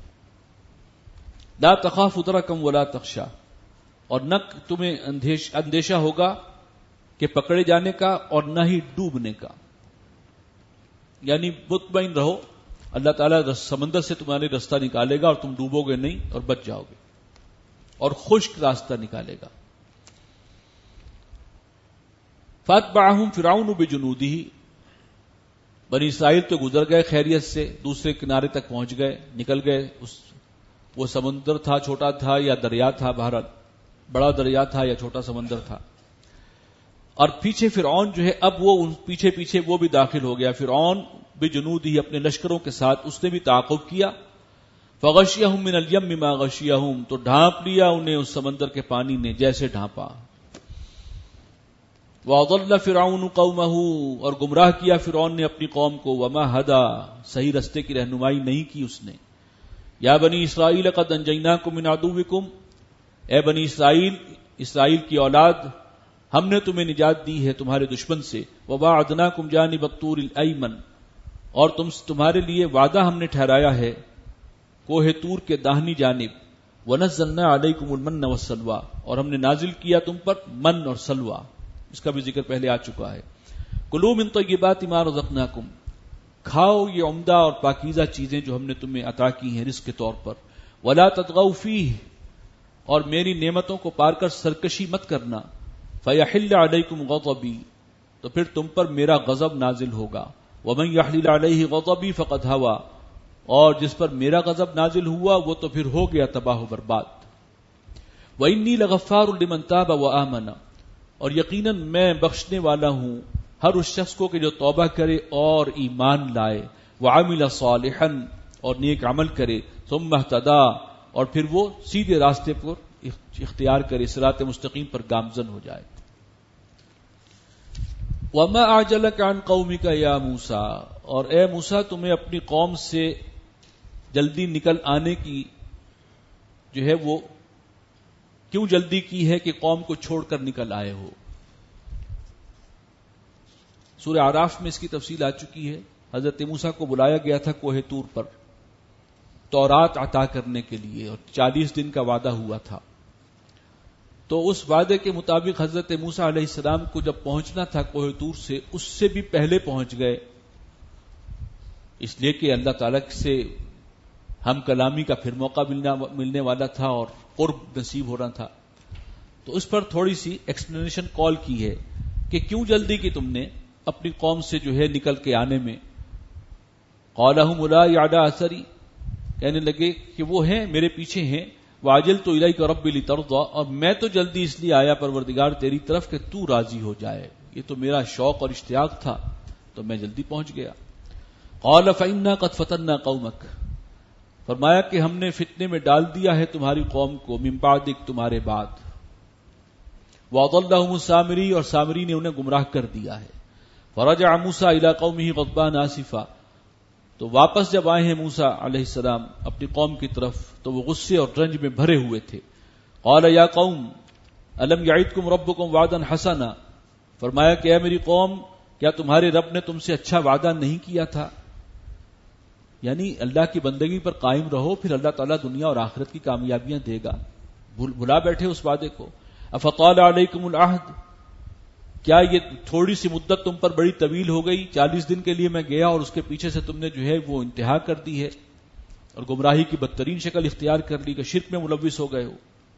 A: لا تخاف درکا ولا تخشا، اور نہ تمہیں اندیشہ ہوگا کہ پکڑے جانے کا اور نہ ہی ڈوبنے کا. یعنی مطمئن رہو، اللہ تعالیٰ سمندر سے تمہارے راستہ نکالے گا اور تم ڈوبو گے نہیں اور بچ جاؤ گے، اور خشک راستہ نکالے گا. فاتبعہم فرعون بجنودہ، بنی اسرائیل تو گزر گئے خیریت سے، دوسرے کنارے تک پہنچ گئے، نکل گئے. اس وہ سمندر تھا، چھوٹا تھا یا دریا تھا، بہرحال بڑا دریا تھا یا چھوٹا سمندر تھا. اور پیچھے فرعون جو ہے اب وہ ان پیچھے پیچھے وہ بھی داخل ہو گیا. فرعون بجنودہ، اپنے لشکروں کے ساتھ، اس نے بھی تعاقب کیا. فغشیہم من الیم ما غشیہم، تو ڈھانپ لیا انہیں اس سمندر کے پانی نے جیسے ڈھانپا. وَأَضَلَّ فِرْعَوْنُ قَوْمَهُ، اور گمراہ کیا فرعون نے اپنی قوم کو. وَمَا هَدَى، صحیح رستے کی رہنمائی نہیں کی اس نے. یا بنی اسرائیل قد انجیناکم من عدوکم، اے بنی اسرائیل، اسرائیل کی اولاد، ہم نے تمہیں نجات دی ہے تمہارے دشمن سے. وَوَاعَدْنَاكُمْ جَانِبَ الطُّورِ الْأَيْمَنِ، اور تم تمہارے لیے وعدہ ہم نے ٹھہرایا ہے کوہ طور کے داہنی جانب. وَنَزَّلْنَا عَلَيْكُمُ الْمَنَّ وَالسَّلْوَىٰ، اور ہم نے نازل کیا تم پر من اور سلوہ، اس کا بھی ذکر پہلے آ چکا ہے. کلوا من طیبات ما رزقناکم، کھاؤ یہ عمدہ اور پاکیزہ چیزیں جو ہم نے تمہیں عطا کی ہیں رزق کے طور پر. ولا تطغوا فیہ، اور میری نعمتوں کو پار کر سرکشی مت کرنا. فیحل علیکم غضبی، تو پھر تم پر میرا غضب نازل ہوگا. ومن یحلل علیہ غضبی فقد ہوا، اور جس پر میرا غضب نازل ہوا وہ تو پھر ہو گیا تباہ و برباد. وانی لغفار لمن تاب وآمن، اور یقیناً میں بخشنے والا ہوں ہر اس شخص کو کہ جو توبہ کرے اور ایمان لائے. وعمل صالحا، اور نیک عمل کرے. ثم اہتدی، اور پھر وہ سیدھے راستے پر اختیار کرے، صراط مستقیم پر گامزن ہو جائے. وما اعجلک عن قومک یا موسیٰ، اور اے موسیٰ تمہیں اپنی قوم سے جلدی نکل آنے کی جو ہے وہ کیوں جلدی کی ہے کہ قوم کو چھوڑ کر نکل آئے ہو. سورہ اعراف میں اس کی تفصیل آ چکی ہے. حضرت موسیٰ کو بلایا گیا تھا کوہ طور پر تورات عطا کرنے کے لیے، اور چالیس دن کا وعدہ ہوا تھا. تو اس وعدے کے مطابق حضرت موسیٰ علیہ السلام کو جب پہنچنا تھا کوہ طور سے، اس سے بھی پہلے پہنچ گئے، اس لیے کہ اللہ تعالیٰ سے ہم کلامی کا پھر موقع ملنے والا تھا اور قرب نصیب ہو رہا تھا. تو اس پر تھوڑی سی ایکسپلینیشن کال کی ہے کہ کیوں جلدی کی تم نے اپنی قوم سے جو ہے نکل کے آنے میں. قالہم اولئک علی اثری، کہنے لگے کہ وہ ہیں میرے پیچھے ہیں. وعجلت الیک ربی لترضی، اور میں تو جلدی اس لیے آیا پروردگار تیری طرف کہ تو راضی ہو جائے، یہ تو میرا شوق اور اشتیاق تھا تو میں جلدی پہنچ گیا. قال فإنا قد فتنا قومک، فرمایا کہ ہم نے فتنے میں ڈال دیا ہے تمہاری قوم کو، من بعدک تمہارے بعد. وَأَضَلَّهُمُ السَّامِرِي، اور سامری نے انہیں گمراہ کر دیا ہے. فَرَجَعَ مُوسَىٰ إِلَىٰ قَوْمِهِ غَضْبَانَ آسِفًا، تو واپس جب آئے ہیں موسیٰ علیہ السلام اپنی قوم کی طرف تو وہ غصے اور رنج میں بھرے ہوئے تھے. قَالَ يَا قَوْمِ أَلَمْ يَعِدْكُمْ رَبُّكُمْ وَعْدًا حَسَنًا، فرمایا کہ اے میری قوم، کیا تمہارے رب نے تم سے اچھا وعدہ نہیں کیا تھا؟ یعنی اللہ کی بندگی پر قائم رہو، پھر اللہ تعالیٰ دنیا اور آخرت کی کامیابیاں دے گا. بھلا بیٹھے اس وعدے کو. افطال علیکم العہد، کیا یہ تھوڑی سی مدت تم پر بڑی طویل ہو گئی؟ چالیس دن کے لیے میں گیا اور اس کے پیچھے سے تم نے جو ہے وہ انتہا کر دی ہے اور گمراہی کی بدترین شکل اختیار کر لی کہ شرک میں ملوث ہو گئے ہو.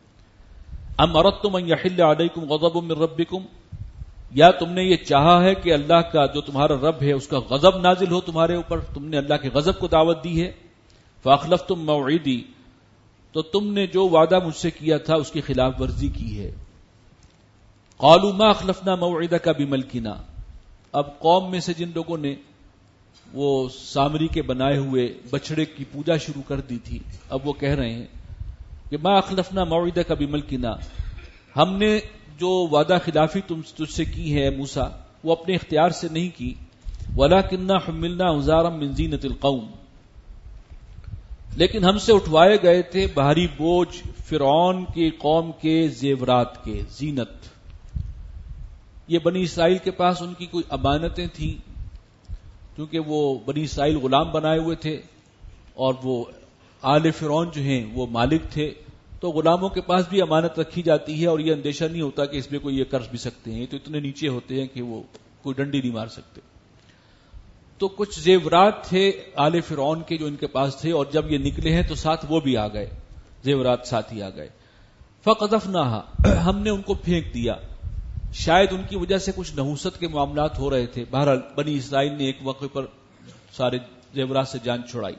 A: ام اردتم ان یحل علیکم غضب من ربکم، یا تم نے یہ چاہا ہے کہ اللہ کا جو تمہارا رب ہے اس کا غضب نازل ہو تمہارے اوپر، تم نے اللہ کے غضب کو دعوت دی ہے. فاخلفتم موعدی، تو تم نے جو وعدہ مجھ سے کیا تھا اس کی خلاف ورزی کی ہے. قالوا ما اخلفنا موعدک بملکنا، اب قوم میں سے جن لوگوں نے وہ سامری کے بنائے ہوئے بچڑے کی پوجا شروع کر دی تھی، اب وہ کہہ رہے ہیں کہ ما اخلفنا موعدک بملکنا، ہم نے جو وعدہ خلافی تم تجھ سے کی ہے موسیٰ وہ اپنے اختیار سے نہیں کی. ولکننا حملنا اوزارا من زینت القوم لیکن ہم سے اٹھوائے گئے تھے بھاری بوجھ فرعون کی قوم کے زیورات کے، زینت۔ یہ بنی اسرائیل کے پاس ان کی کوئی امانتیں تھیں، کیونکہ وہ بنی اسرائیل غلام بنائے ہوئے تھے اور وہ آل فرعون جو ہیں وہ مالک تھے، تو غلاموں کے پاس بھی امانت رکھی جاتی ہے اور یہ اندیشہ نہیں ہوتا کہ اس میں کوئی یہ قرض بھی سکتے ہیں، تو اتنے نیچے ہوتے ہیں کہ وہ کوئی ڈنڈی نہیں مار سکتے۔ تو کچھ زیورات تھے آل فرعون کے جو ان کے پاس تھے، اور جب یہ نکلے ہیں تو ساتھ وہ بھی آ گئے، زیورات ساتھ ہی آ گئے۔ فقذفناها، ہم نے ان کو پھینک دیا۔ شاید ان کی وجہ سے کچھ نحوست کے معاملات ہو رہے تھے، بہرحال بنی اسرائیل نے ایک وقت پر سارے زیورات سے جان چھڑائی۔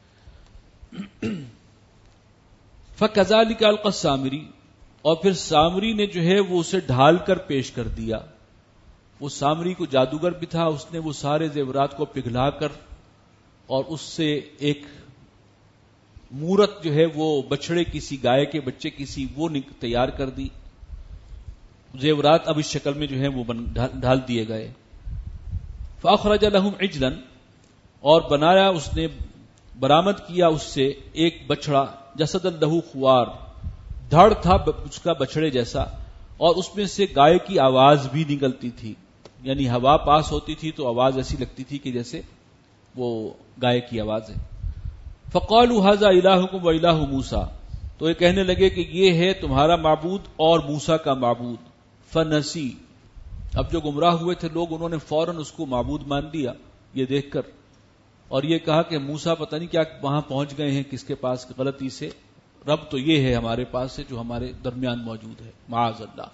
A: فَكَذَلِكَ أَلْقَى السَّامِرِي، اور پھر سامری نے جو ہے وہ اسے ڈھال کر پیش کر دیا۔ وہ سامری کو جادوگر بھی تھا، اس نے وہ سارے زیورات کو پگھلا کر اور اس سے ایک مورت جو ہے وہ بچڑے کسی گائے کے بچے کسی وہ تیار کر دی۔ زیورات اب اس شکل میں جو ہے وہ ڈھال دیے گئے۔ فَأَخْرَجَ لَهُمْ عِجْلًا، اور بنایا اس نے، برآمد کیا اس سے ایک بچڑا، جسد لہو خوار، دھڑ تھا اس کا بچڑے جیسا، اور اس میں سے گائے کی آواز بھی نکلتی تھی، یعنی ہوا پاس ہوتی تھی تو آواز ایسی لگتی تھی کہ جیسے وہ گائے کی آواز ہے۔ فَقَالُوا هَذَا إِلَٰهُكُمْ وَإِلَٰهُ مُوسَىٰ، تو یہ کہنے لگے کہ یہ ہے تمہارا معبود اور موسیٰ کا معبود۔ فنسی، اب جو گمراہ ہوئے تھے لوگ انہوں نے فوراً اس کو معبود مان لیا یہ دیکھ کر، اور یہ کہا کہ موسیٰ پتہ نہیں کیا وہاں پہنچ گئے ہیں کس کے پاس غلطی سے، رب تو یہ ہے ہمارے پاس سے جو ہمارے درمیان موجود ہے، معاذ اللہ۔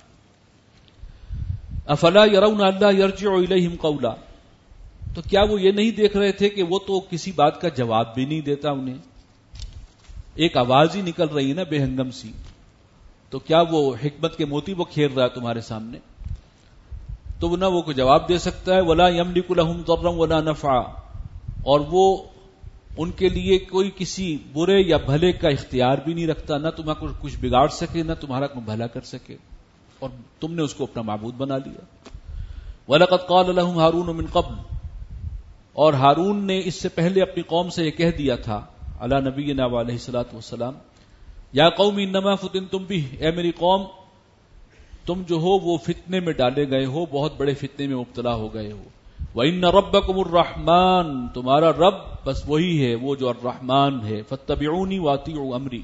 A: افلا يرون الا يرجع اليهم قولا، تو کیا وہ یہ نہیں دیکھ رہے تھے کہ وہ تو کسی بات کا جواب بھی نہیں دیتا انہیں، ایک آواز ہی نکل رہی ہے نا بے ہنگم سی، تو کیا وہ حکمت کے موتی وہ کھیر رہا ہے تمہارے سامنے، تو نہ وہ کوئی جواب دے سکتا ہے۔ ولا يملك لهم ضرا ولا نفعا، اور وہ ان کے لیے کوئی کسی برے یا بھلے کا اختیار بھی نہیں رکھتا، نہ تمہیں کچھ بگاڑ سکے نہ تمہارا کوئی بھلا کر سکے، اور تم نے اس کو اپنا معبود بنا لیا۔ وَلَقَدْ قَالَ لَهُمْ هَارُونُ مِنْ قَبْلُ، اور ہارون نے اس سے پہلے اپنی قوم سے یہ کہہ دیا تھا، علی نبینا علیہ الصلوۃ والسلام، یا قوم انما فتنتم به، اے میری قوم تم جو ہو وہ فتنے میں ڈالے گئے ہو، بہت بڑے فتنے میں مبتلا ہو گئے ہو۔ وَإِنَّ رَبَّكُمُ الرَّحْمَٰنُ، تمہارا رب بس وہی ہے، وہ جو الرحمن ہے۔ فَاتَّبِعُونِي وَأَطِیعُوا أَمْرِی،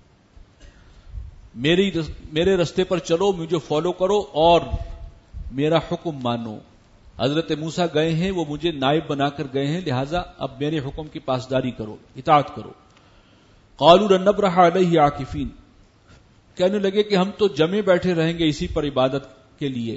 A: میری میرے رستے پر چلو، مجھے فالو کرو اور میرا حکم مانو۔ حضرت موسیٰ گئے ہیں، وہ مجھے نائب بنا کر گئے ہیں، لہٰذا اب میرے حکم کی پاسداری کرو، اطاعت کرو۔ قالوا لن نبرح علیہ عاکفین، کہنے لگے کہ ہم تو جمے بیٹھے رہیں گے اسی پر عبادت کے لیے۔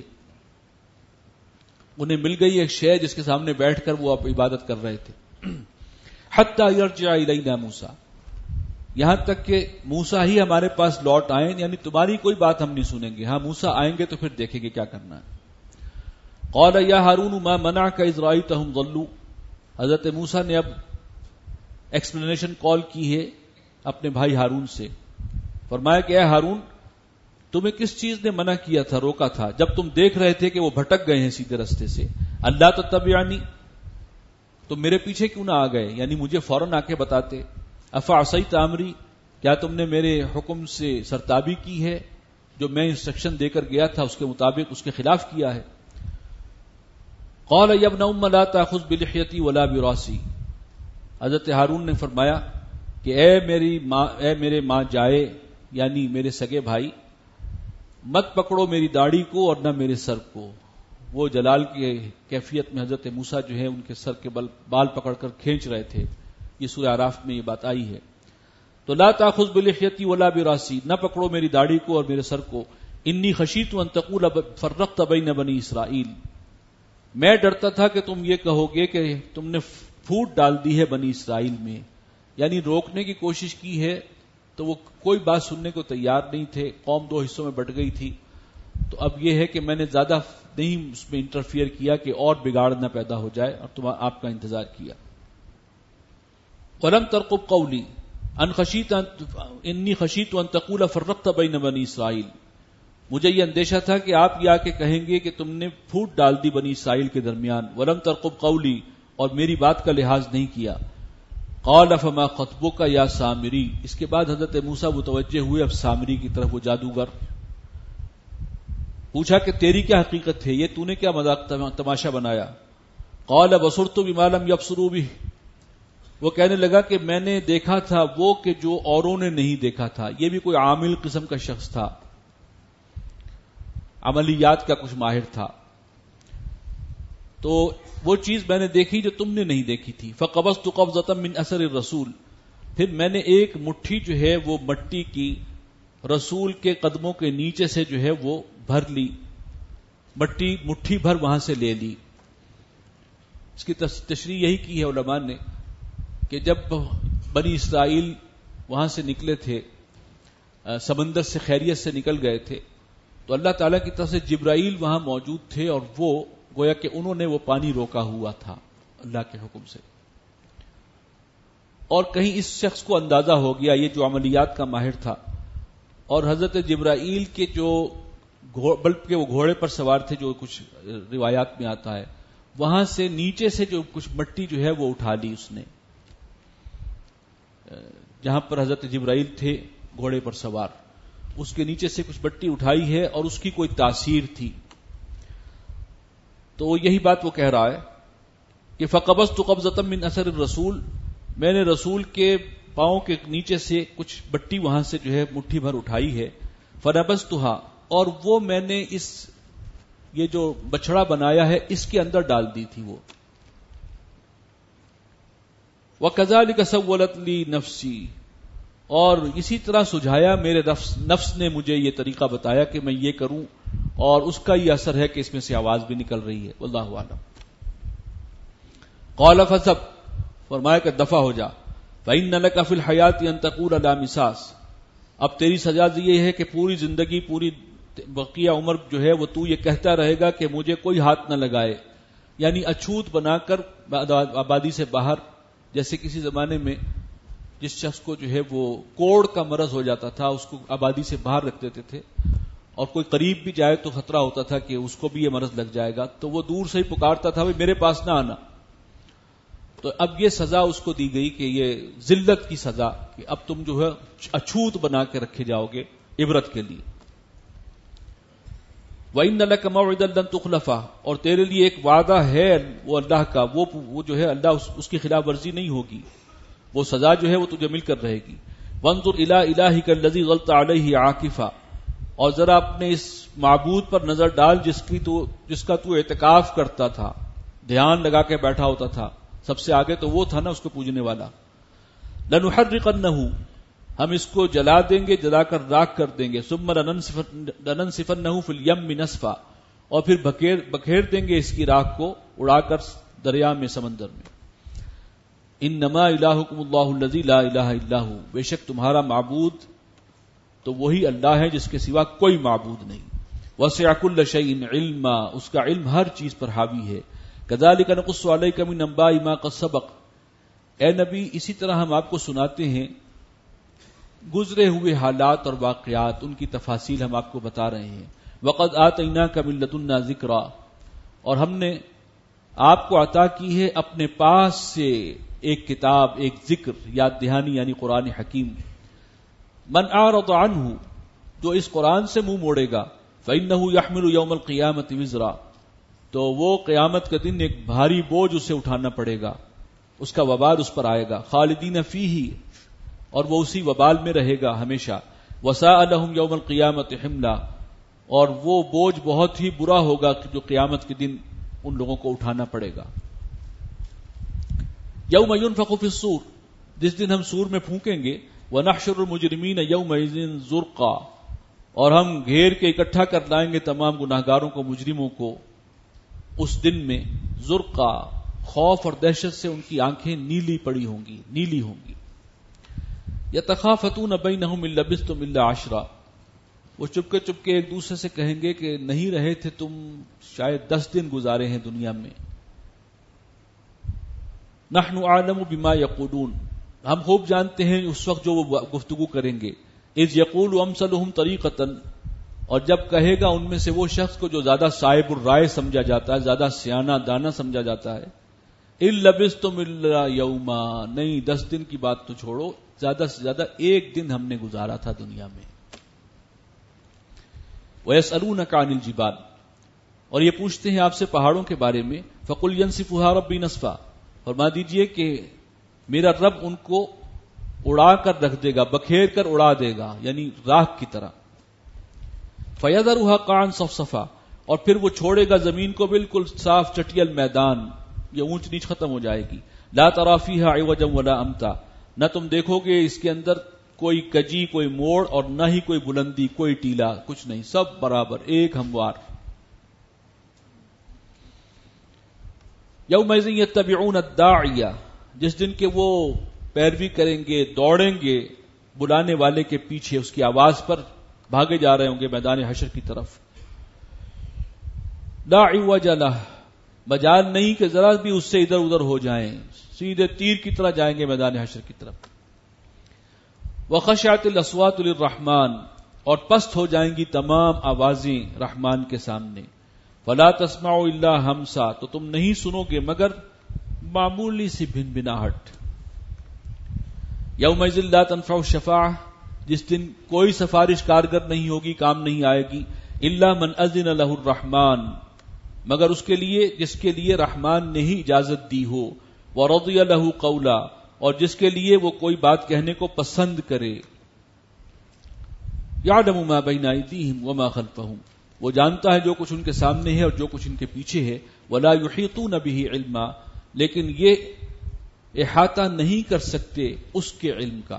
A: انہیں مل گئی ایک شے جس کے سامنے بیٹھ کر وہ اب عبادت کر رہے تھے۔ حتی یرجع الینا موسیٰ، یہاں تک کہ موسیٰ ہی ہمارے پاس لوٹ آئیں، یعنی تمہاری کوئی بات ہم نہیں سنیں گے، ہاں موسیٰ آئیں گے تو پھر دیکھیں گے کیا کرنا ہے۔ قال یا ہارون ما منعک اذ رأیتہم ضلوا، حضرت موسیٰ نے اب ایکسپلینیشن کال کی ہے اپنے بھائی ہارون سے، فرمایا کہ اے ہارون تمہیں کس چیز نے منع کیا تھا، روکا تھا، جب تم دیکھ رہے تھے کہ وہ بھٹک گئے ہیں سیدھے رستے سے، اللہ تتبعنی، تو میرے پیچھے کیوں نہ آ گئے، یعنی مجھے فوراً آ کے بتاتے۔ افعصیت امری، کیا تم نے میرے حکم سے سرتابی کی ہے، جو میں انسٹرکشن دے کر گیا تھا اس کے مطابق اس کے خلاف کیا ہے۔ قال یا ابن ام لا تاخذ بلحیتی ولا براسی، حضرت ہارون نے فرمایا کہ اے میری ماں، اے میرے ماں جائے، یعنی میرے سگے بھائی، مت پکڑو میری داڑھی کو اور نہ میرے سر کو۔ وہ جلال کی کیفیت میں حضرت موسیٰ جو ہے ان کے سر کے بل بال پکڑ کر کھینچ رہے تھے، یہ سورہ اعراف میں یہ بات آئی ہے۔ تو لا تاخذ بلحیتی ولا براسی، نہ پکڑو میری داڑھی کو اور میرے سر کو۔ انی خشیت ان تقول فرقت بین بنی اسرائیل، میں ڈرتا تھا کہ تم یہ کہو گے کہ تم نے پھوٹ ڈال دی ہے بنی اسرائیل میں، یعنی روکنے کی کوشش کی ہے تو وہ کوئی بات سننے کو تیار نہیں تھے، قوم دو حصوں میں بٹ گئی تھی، تو اب یہ ہے کہ میں نے زیادہ نہیں اس میں انٹرفیئر کیا کہ اور بگاڑ نہ پیدا ہو جائے، اور تم آپ کا انتظار کیا۔ وَلَمْ تَرْقُبْ قَوْلِي ان خشیت انی خشیت ان تقول فرقت بین بنی اسرائیل، مجھے یہ اندیشہ تھا کہ آپ یہ آ کے کہیں گے کہ تم نے پھوٹ ڈال دی بنی اسرائیل کے درمیان۔ وَلَمْ تَرْقُبْ قَوْلِي، اور میری بات کا لحاظ نہیں کیا۔ قال فما خطبک یا سامری. اس کے بعد حضرت موسیٰ متوجہ ہوئے اب سامری کی طرف، وہ جادوگر. پوچھا کہ تیری کیا حقیقت ہے، یہ تو نے کیا مذاق تماشا بنایا؟ قال بصرت بما لم يبصروا به. وہ کہنے لگا کہ میں نے دیکھا تھا وہ کہ جو اوروں نے نہیں دیکھا تھا. یہ بھی کوئی عامل قسم کا شخص تھا، عملیات کا کچھ ماہر تھا. تو وہ چیز میں نے دیکھی جو تم نے نہیں دیکھی تھی. فقبضت قبضة من اثر الرسول. پھر میں نے ایک مٹھی جو ہے وہ مٹی کی رسول کے قدموں کے نیچے سے جو ہے وہ بھر لی، مٹی مٹھی بھر وہاں سے لے لی. اس کی تشریح یہی کی ہے علماء نے کہ جب بنی اسرائیل وہاں سے نکلے تھے، سمندر سے خیریت سے نکل گئے تھے، تو اللہ تعالیٰ کی طرف سے جبرائیل وہاں موجود تھے اور وہ گویا کہ انہوں نے وہ پانی روکا ہوا تھا اللہ کے حکم سے. اور کہیں اس شخص کو اندازہ ہو گیا، یہ جو عملیات کا ماہر تھا، اور حضرت جبرائیل کے جو بلکہ وہ گھوڑے پر سوار تھے، جو کچھ روایات میں آتا ہے، وہاں سے نیچے سے جو کچھ مٹی جو ہے وہ اٹھا لی اس نے، جہاں پر حضرت جبرائیل تھے گھوڑے پر سوار، اس کے نیچے سے کچھ مٹی اٹھائی ہے اور اس کی کوئی تاثیر تھی. تو یہی بات وہ کہہ رہا ہے کہ فقبضت قبضة من اثر الرسول. میں نے رسول کے پاؤں کے نیچے سے کچھ مٹی وہاں سے جو ہے مٹھی بھر اٹھائی ہے. فنبذتها، اور وہ میں نے اس یہ جو بچڑا بنایا ہے اس کے اندر ڈال دی تھی وہ. وَكَذَلِكَ سَوَّلَتْ لِي نَفْسِي، اور اسی طرح سجھایا میرے نفس نفس نے مجھے یہ طریقہ بتایا کہ میں یہ کروں، اور اس کا یہ اثر ہے کہ اس میں سے آواز بھی نکل رہی ہے. واللہ اعلم. قَالَ فَذْهَبْ، فرمایا کہ دفع ہو جا. فَإِنَّ لَكَ فِي الْحَيَاةِ أَن تَقُولَ لَا مِسَاسَ، اب تیری سزا یہ ہے کہ پوری زندگی، پوری بقیہ عمر جو ہے وہ تو یہ کہتا رہے گا کہ مجھے کوئی ہاتھ نہ لگائے، یعنی اچھوت بنا کر آبادی سے باہر. جیسے کسی زمانے میں جس شخص کو جو ہے وہ کوڑ کا مرض ہو جاتا تھا اس کو آبادی سے باہر رکھ دیتے تھے، اور کوئی قریب بھی جائے تو خطرہ ہوتا تھا کہ اس کو بھی یہ مرض لگ جائے گا، تو وہ دور سے ہی پکارتا تھا بھائی میرے پاس نہ آنا. تو اب یہ سزا اس کو دی گئی کہ یہ ذلت کی سزا، کہ اب تم جو ہے اچھوت بنا کے رکھے جاؤ گے عبرت کے لیے. وَإِنَّ لَكَ مَوْعِدًا لَن تُخْلَفَهُ، اور تیرے لیے ایک وعدہ ہے وہ اللہ کا، وہ وہ جو ہے اللہ اس, اس کی خلاف ورزی نہیں ہوگی، وہ سزا جو ہے وہ تجھے مل کر رہے گی. وَانظُرْ إِلَىٰ إِلَٰهِكَ الَّذِي ظَلْتَ عَلَيْهِ عَاكِفًا، اور ذرا اپنے اس معبود پر نظر ڈال جس کی تو جس کا تو اعتکاف کرتا تھا، دھیان لگا کے بیٹھا ہوتا تھا. سب سے آگے تو وہ تھا نا اس کو پوجنے والا. لَنُحَرِّقَنَّهُ، ہم اس کو جلا دیں گے، جلا کر راکھ کر دیں گے. ثم لننسفنه في اليم نسفا، اور پھر بکھیر بکھیر دیں گے اس کی راکھ کو اڑا کر دریا میں، سمندر میں. انما الہکم اللہ الذی لا الہ الا ہو، بے شک تمہارا معبود تو وہی اللہ ہے جس کے سوا کوئی معبود نہیں. وسع كل شیء علما، اس کا علم ہر چیز پر حاوی ہے. کذالک نقص علیک من انباء ما قد سبق، اے نبی اسی طرح ہم آپ کو سناتے ہیں گزرے ہوئے حالات اور واقعات، ان کی تفاصیل ہم آپ کو بتا رہے ہیں. وقد آتیناک من لدنا ذکرا، اور ہم نے آپ کو عطا کی ہے اپنے پاس سے ایک کتاب، ایک ذکر، یاد دہانی یعنی قرآن حکیم. من اعرض عنہ، جو اس قرآن سے منہ موڑے گا، فإنہ یحمل یوم القیامۃ وزرا، تو وہ قیامت کے دن ایک بھاری بوجھ اسے اٹھانا پڑے گا، اس کا وبال اس پر آئے گا. خالدین فیہ، اور وہ اسی وبال میں رہے گا ہمیشہ. وساء لهم یوم القیامۃ حملا، اور وہ بوجھ بہت ہی برا ہوگا جو قیامت کے دن ان لوگوں کو اٹھانا پڑے گا. یوم ینفخ فی الصور، جس دن ہم سور میں پھونکیں گے. ونحشر المجرمین یومئذ زرقا، اور ہم گھیر کے اکٹھا کر لائیں گے تمام گناہگاروں کو، مجرموں کو اس دن میں. زرقا، خوف اور دہشت سے ان کی آنکھیں نیلی پڑی ہوں گی، نیلی ہوں گی. یتخافتون بینہم ان لبثتم الا عشرا، وہ چپکے چپکے ایک دوسرے سے کہیں گے کہ نہیں رہے تھے تم شاید دس دن گزارے ہیں دنیا میں. نحن اعلم بما یقولون، ہم خوب جانتے ہیں اس وقت جو وہ گفتگو کریں گے. اذ یقول امثلهم طریقۃ، اور جب کہے گا ان میں سے وہ شخص کو جو زیادہ صائب الرائے سمجھا جاتا ہے، زیادہ سیانہ دانا سمجھا جاتا ہے. ان لبثتم الا یوما، نہیں دس دن کی بات تو چھوڑو، زیادہ سے زیادہ ایک دن ہم نے گزارا تھا دنیا میں. وَيَسْأَلُونَكَ عَنِ الْجِبَالِ، اور یہ پوچھتے ہیں آپ سے پہاڑوں کے بارے میں. فَقُلْ يَنْسِفُهَا رَبِّي نَسْفًا، فرما دیجئے کہ میرا رب ان کو اڑا کر رکھ دے گا، بکھیر کر اڑا دے گا، یعنی راکھ کی طرح. فَيَذَرُهَا قَاعًا صَفْصَفًا، اور پھر وہ چھوڑے گا زمین کو بالکل صاف چٹیل میدان، یہ اونچ نیچ ختم ہو جائے گی. لا ترى فيها عوجا ولا امتا، نہ تم دیکھو گے اس کے اندر کوئی کجی، کوئی موڑ، اور نہ ہی کوئی بلندی، کوئی ٹیلا، کچھ نہیں، سب برابر ایک ہموار. یومئذ یتبعون الداعی، جس دن کے وہ پیروی کریں گے، دوڑیں گے بلانے والے کے پیچھے، اس کی آواز پر بھاگے جا رہے ہوں گے میدان حشر کی طرف. لا عوج لہ، مجال نہیں کہ ذرا بھی اس سے ادھر ادھر ہو جائیں، سیدھے تیر کی طرح جائیں گے میدان حشر کی طرف. وخشعت الاصوات للرحمن، اور پست ہو جائیں گی تمام آوازیں رحمان کے سامنے. فلا تسمعوا الا ہمسا، تو تم نہیں سنو گے مگر معمولی سی بھن بھناہٹ. یومئذ لا تنفع الشفاعہ، جس دن کوئی سفارش کارگر نہیں ہوگی، کام نہیں آئے گی. الا من اذن له الرحمن، مگر اس کے لیے جس کے لیے رحمان نے ہی اجازت دی ہو. ورضی له قولا، اور جس کے لیے وہ کوئی بات کہنے کو پسند کرے. یعلم ما بین ایدیہم وما خلفہم، وہ جانتا ہے جو کچھ ان کے سامنے ہے اور جو کچھ ان کے پیچھے ہے. ولا یحیطون به علما، لیکن یہ احاطہ نہیں کر سکتے اس کے علم کا.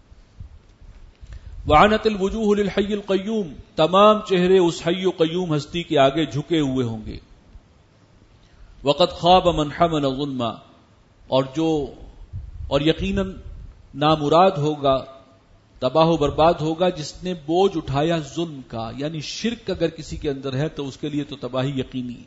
A: وعنت الوجوہ للحی القیوم، تمام چہرے اس حی قیوم ہستی کے آگے جھکے ہوئے ہوں گے. وقد خاب من حمل ظلما، اور جو اور یقیناً نامراد ہوگا، تباہ و برباد ہوگا جس نے بوجھ اٹھایا ظلم کا، یعنی شرک اگر کسی کے اندر ہے تو اس کے لیے تو تباہی یقینی.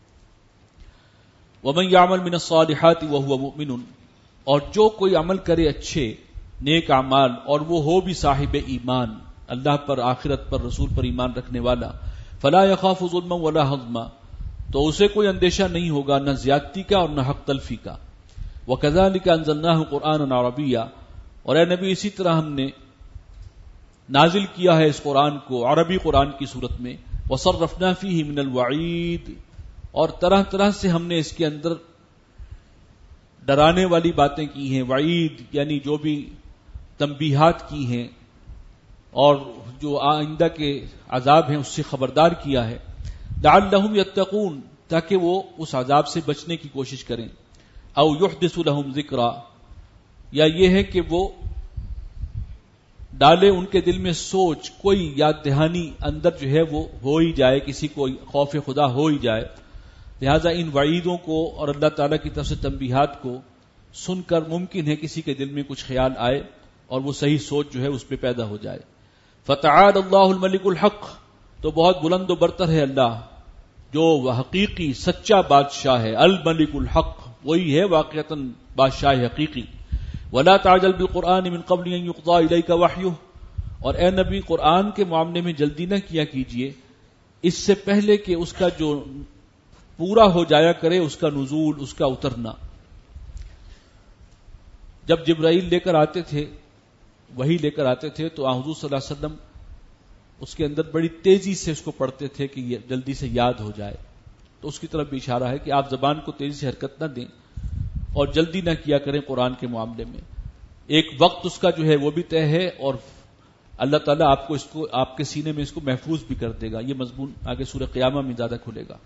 A: ومن یعمل من الصالحات وهو مؤمن، اور جو کوئی عمل کرے اچھے نیک اعمال اور وہ ہو بھی صاحب ایمان، اللہ پر، آخرت پر، رسول پر ایمان رکھنے والا. فلا يخاف ظلما ولا هضما، تو اسے کوئی اندیشہ نہیں ہوگا نہ زیادتی کا اور نہ حق تلفی کا. وَكَذَلِكَ أَنزَلْنَاهُ قُرْآنًا عَرَبِيًّا، اور اے نبی اسی طرح ہم نے نازل کیا ہے اس قرآن کو عربی قرآن کی صورت میں. وَصَرَّفْنَا فِيهِ مِنَ الْوَعِيدِ، اور طرح طرح سے ہم نے اس کے اندر ڈرانے والی باتیں کی ہیں. وعید یعنی جو بھی تنبیہات کی ہیں اور جو آئندہ کے عذاب ہیں اس سے خبردار کیا ہے. لعلہم یتقون، تاکہ وہ اس عذاب سے بچنے کی کوشش کریں. او یحدث لہم ذکرا، یا یہ ہے کہ وہ ڈالے ان کے دل میں سوچ، کوئی یاد دہانی اندر جو ہے وہ ہو ہی جائے، کسی کو خوف خدا ہو ہی جائے. لہذا ان وعیدوں کو اور اللہ تعالیٰ کی طرف سے تنبیہات کو سن کر ممکن ہے کسی کے دل میں کچھ خیال آئے اور وہ صحیح سوچ جو ہے اس پہ پیدا ہو جائے. فتعال اللہ الملک الحق، تو بہت بلند و برتر ہے اللہ جو حقیقی سچا بادشاہ ہے. الملک الحق، وہی ہے واقعتاً بادشاہ حقیقی. ولا تعجل بالقرآن من قبل ان يقضى الیک وحیہ، اور اے نبی قرآن کے معاملے میں جلدی نہ کیا کیجیے اس سے پہلے کہ اس کا جو پورا ہو جایا کرے، اس کا نزول، اس کا اترنا. جب جبرائیل لے کر آتے تھے، وہی لے کر آتے تھے، تو حضور صلی اللہ علیہ وسلم اس کے اندر بڑی تیزی سے اس کو پڑھتے تھے کہ یہ جلدی سے یاد ہو جائے. تو اس کی طرف بھی اشارہ ہے کہ آپ زبان کو تیزی سے حرکت نہ دیں اور جلدی نہ کیا کریں قرآن کے معاملے میں. ایک وقت اس کا جو ہے وہ بھی طے ہے، اور اللہ تعالیٰ آپ کو اس کو آپ کے سینے میں اس کو محفوظ بھی کر دے گا. یہ مضمون آگے سورہ قیامہ میں زیادہ کھلے گا.